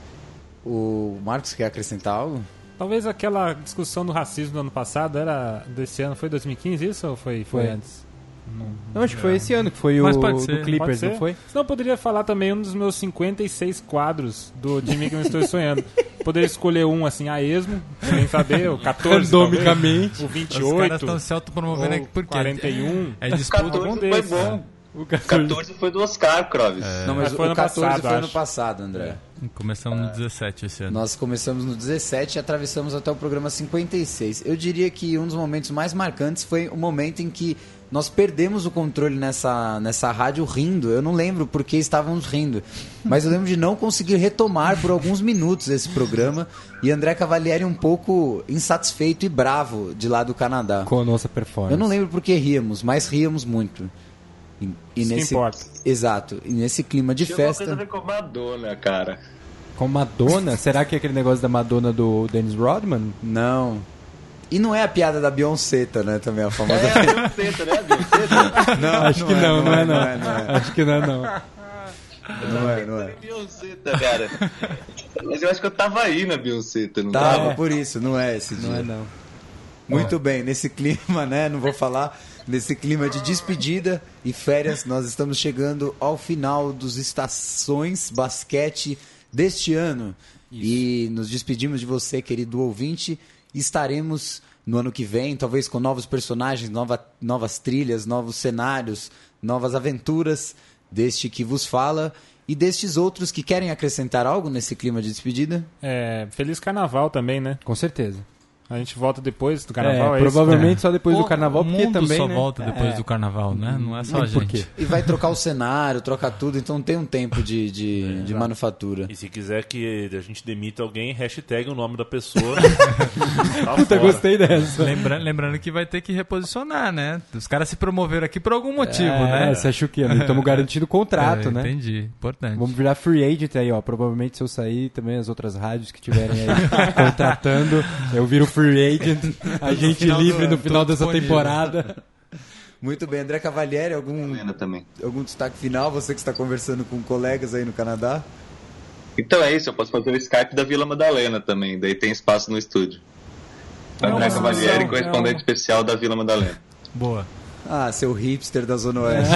O Marcos quer acrescentar algo? Talvez aquela discussão do racismo do ano passado era desse ano, foi dois mil e quinze isso ou foi, foi, foi. antes? Não, não, acho que foi esse ano que foi Mas o pode ser. do Clippers, pode não foi? Senão eu poderia falar também um dos meus cinquenta e seis quadros do De Mim Que Não Estou Sonhando. Poderia escolher um assim a esmo, sem saber, o catorze, Randomicamente. O vinte e oito. Os caras estão se autopromovendo aqui porque quarenta e um. É disputa algum desses. Foi bom. O catorze foi do Oscar, Crovis. É. Não, mas, mas foi o catorze passado, foi ano passado, André. Começamos no dezessete esse ano. Nós começamos no dezessete e atravessamos até o programa cinquenta e seis. Eu diria que um dos momentos mais marcantes foi o momento em que nós perdemos o controle nessa, nessa rádio rindo. Eu não lembro porque estávamos rindo, mas eu lembro de não conseguir retomar por alguns minutos esse programa e André Cavalieri um pouco insatisfeito e bravo de lá do Canadá. Com a nossa performance. Eu não lembro porque ríamos, mas ríamos muito. E, e Isso nesse, que importa. Exato. E nesse clima de Tinha festa... Tinha uma coisa a ver com Madonna, cara. Com Madonna? Será que é aquele negócio da Madonna do Dennis Rodman? Não. E não é a piada da Beyoncé, né? Também a famosa... É a Beyoncé, né? A Beyoncé? Não, acho que não, não é não. Acho que não é não. Não é, não é. Beyoncé, cara. Mas eu acho que eu tava aí na Beyoncé, não tava? Tava, por isso, não é esse dia. Não é não. Muito bem, nesse clima, né? Não vou falar... Nesse clima de despedida e férias, nós estamos chegando ao final dos Estações Basquete deste ano. Isso. E nos despedimos de você, querido ouvinte. Estaremos no ano que vem, talvez com novos personagens, nova, novas trilhas, novos cenários, novas aventuras deste que vos fala. E destes outros que querem acrescentar algo nesse clima de despedida? É, feliz carnaval também, né? Com certeza. A gente volta depois do carnaval, é, é provavelmente isso? só depois o, do carnaval, porque o mundo também, só né? volta depois é. do carnaval, né? Não é só Não, a gente. quê? E vai trocar o cenário, trocar tudo, então tem um tempo de, de, é, de manufatura. E se quiser que a gente demita alguém, hashtag o nome da pessoa. Tá Puta, gostei dessa. Lembra, lembrando que vai ter que reposicionar, né? Os caras se promoveram aqui por algum motivo, é, né? Você achou que estamos garantindo contrato, é, né? Entendi, importante. Vamos virar free agent aí, ó. Provavelmente se eu sair, também as outras rádios que estiverem aí contratando, eu viro free agent, a gente livre no final dessa temporada. Muito bem, André Cavalieri, algum, algum destaque final? Você que está conversando com colegas aí no Canadá? Então é isso, eu posso fazer o Skype da Vila Madalena também, daí tem espaço no estúdio. É André Cavalieri, correspondente é uma... especial da Vila Madalena. Boa. Ah, seu hipster da Zona Oeste.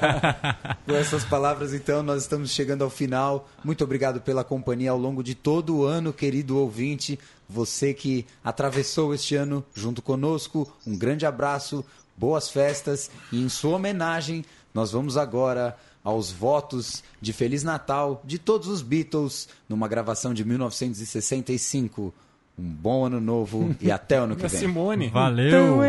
Com essas palavras, então, nós estamos chegando ao final. Muito obrigado pela companhia ao longo de todo o ano, querido ouvinte. Você que atravessou este ano junto conosco, um grande abraço, boas festas. E em sua homenagem, nós vamos agora aos votos de Feliz Natal de todos os Beatles, numa gravação de mil novecentos e sessenta e cinco. Um bom ano novo e até o ano que vem. Simone. Valeu!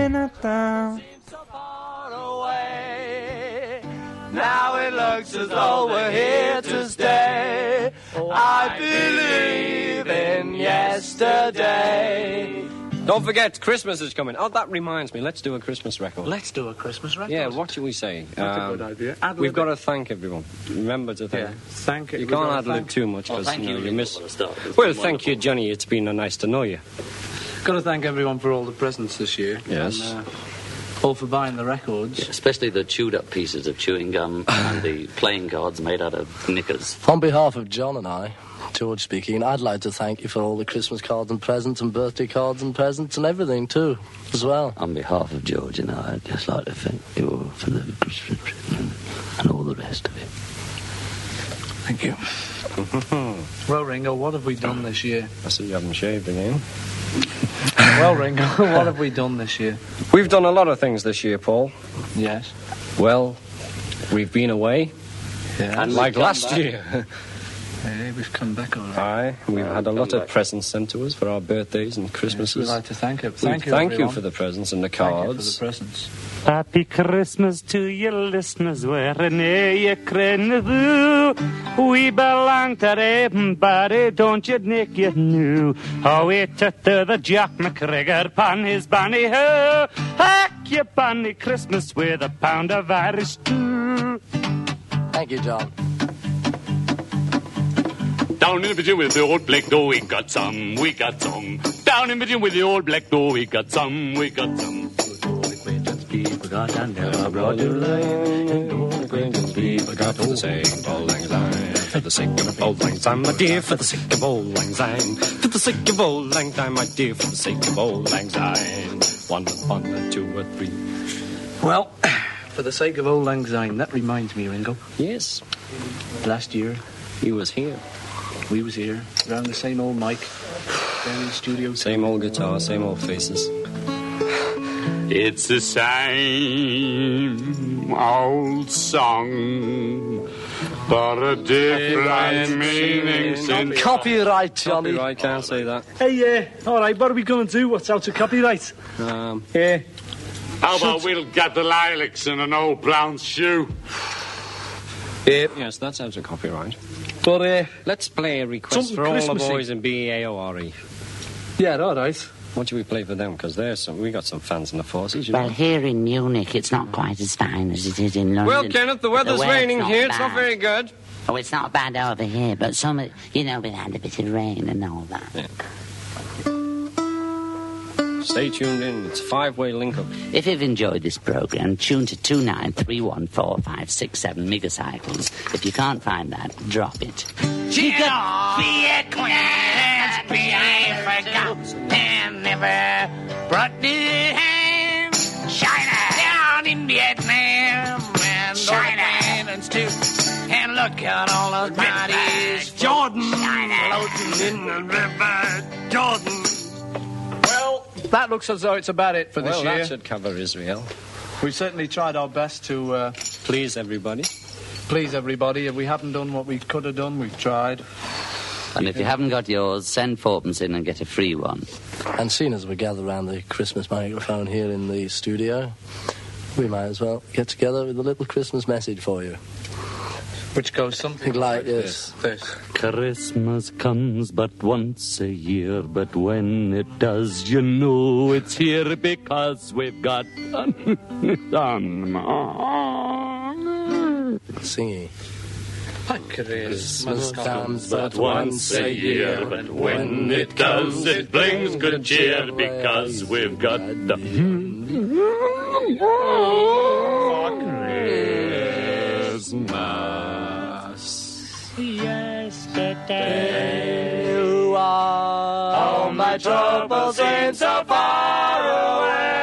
Now it looks as though we're here to stay. I believe in yesterday. Don't forget, Christmas is coming. Oh, that reminds me. Let's do a Christmas record. Let's do a Christmas record. Yeah, what should we say? That's um, a good idea. Ad-lib we've got to it. thank everyone. Remember to thank. Yeah, thank you. You We've can't got ad lib thank- too much Well, because thank you, know, you you miss. It's been Well, thank wonderful. you, Johnny. It's been uh, nice to know you. Got to thank everyone for all the presents this year. Yes. And, uh, all for buying the records. Yeah, especially the chewed up pieces of chewing gum and the playing cards made out of knickers. On behalf of John and I, George speaking, I'd like to thank you for all the Christmas cards and presents and birthday cards and presents and everything too, as well. On behalf of George and I, I'd just like to thank you for the Christmas present and all the rest of it. Thank you. Well, Ringo, what have we done this year? I see you haven't shaved again. Well, Ringo, what have we done this year? We've done a lot of things this year, Paul. Yes. Well, we've been away. Yeah. And like last year. Hey, we've come back all right. Aye, we've had a lot of presents sent to us for our birthdays and Christmases. Yes, we'd like to thank you. We Thank you, Thank everyone. you for the presents and the Thank you cards. for the presents. Happy Christmas to you listeners, wherever you crenna. We belong to everybody, don't you, Nick, you knew. How we took to the Jack McGregor pon his bonny ho. Hack your bonny Christmas with a pound of Irish stew. Thank you, John. Down in the pigeon with the old black door, we got some, we got some. Down in the pigeon with the old black door, we got some, we got some. People got and never brought to life. No acquaintance people got For the sake of old lang syne, for the sake of old lang syne, my dear, for the sake of old lang syne, for the sake of old lang syne, my dear, for the sake of old lang syne. One, one, two, or three. Well, for the sake of old lang syne, that reminds me, Ringo. Yes. Last year, he was here. We was here, around the same old mic, down in the studio. Same old guitar, same old faces. It's the same old song, but a different meaning since... Copyright, Johnny. Copyright, can't say that. Hey, uh, all right, what are we going to do? What's out of copyright? Um, Yeah. How about we'll get the lilacs in an old brown shoe? Yeah. Yes, that's out of copyright. But, uh... Let's play a request something for all the Christmassy. boys in B A O R E. Yeah, all right. What do we play for them? Because there's some... We got some fans in the forces, you Well, know. here in Munich, it's not quite as fine as it is in London. Well, Kenneth, the weather's weather's raining not here. It's not bad. very good. Oh, it's not bad over here, but some, of- you know, we had a bit of rain and all that. Yeah. Stay tuned in. It's a five-way link-up. If you've enjoyed this program, tune to two nine three one four five six seven megacycles. If you can't find that, drop it. She could be a queen and be Africa and never brought the hand. China down in Vietnam and China islands too. And look at all those bodies. Jordan floating in the river Jordan. Well, that looks as though it's about it for this Well, year. that should cover Israel. We certainly tried our best to uh, Please, everybody. please everybody. If we haven't done what we could have done, we've tried. And if you haven't got yours, send fourpence in and get a free one. And seeing as we gather around the Christmas microphone here in the studio, we might as well get together with a little Christmas message for you. Which goes something like this. This. Christmas comes but once a year, but when it does, you know it's here because we've got some. Singing. Christmas comes but once a year, but when it does, it brings good cheer because we've got the Christmas. Yesterday, you are all my troubles seem so far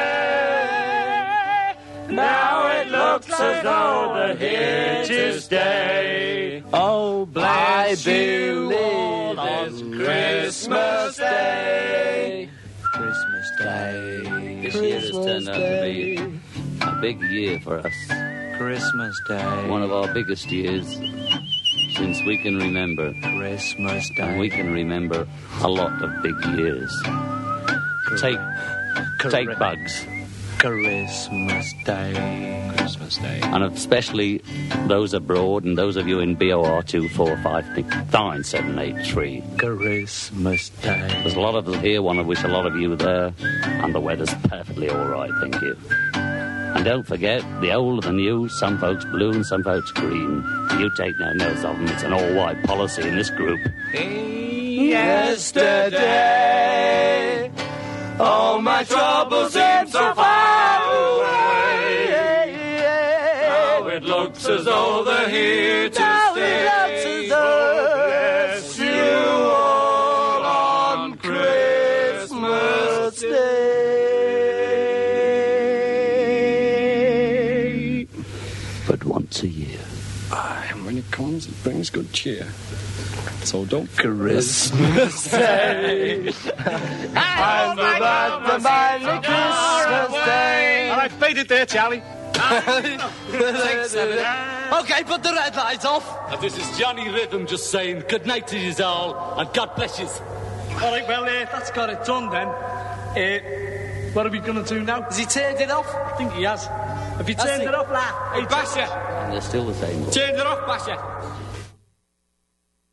away. Now it looks as though they're here to stay. Oh, bless you all on Christmas Day. Christmas Day. This year has turned out to be a big year for us. Christmas Day. One of our biggest years since we can remember. Christmas Day. And we can remember a lot of big years. Take, take bugs. Christmas Day. Christmas Day. And especially those abroad and those of you in B O R two four five nine seven eight three. Christmas Day. There's a lot of us here, one of which a lot of you there, and the weather's perfectly all right, thank you. And don't forget, the old and the new, some folks blue and some folks green. You take no notice of them, it's an all-white policy in this group. Yesterday, all my troubles seem so far away. Now it looks as though they're here to now stay. It looks as though bless you all on Christmas Day. But once a year. Aye, and when it comes, it brings good cheer. So don't Christmas Day. I'm about to buy the Christmas Day. All right, fade it there, Charlie. I Six, seven. Okay, put the red light off. And this is Johnny Rhythm just saying good night to you all and God bless you. All right, well, uh, that's got it done then. Uh, what are we going to do now? Has he turned it off? I think he has. Have you Has turned he? it off, lad? Hey, Basher. And they're still the same. Turned it off, Basher.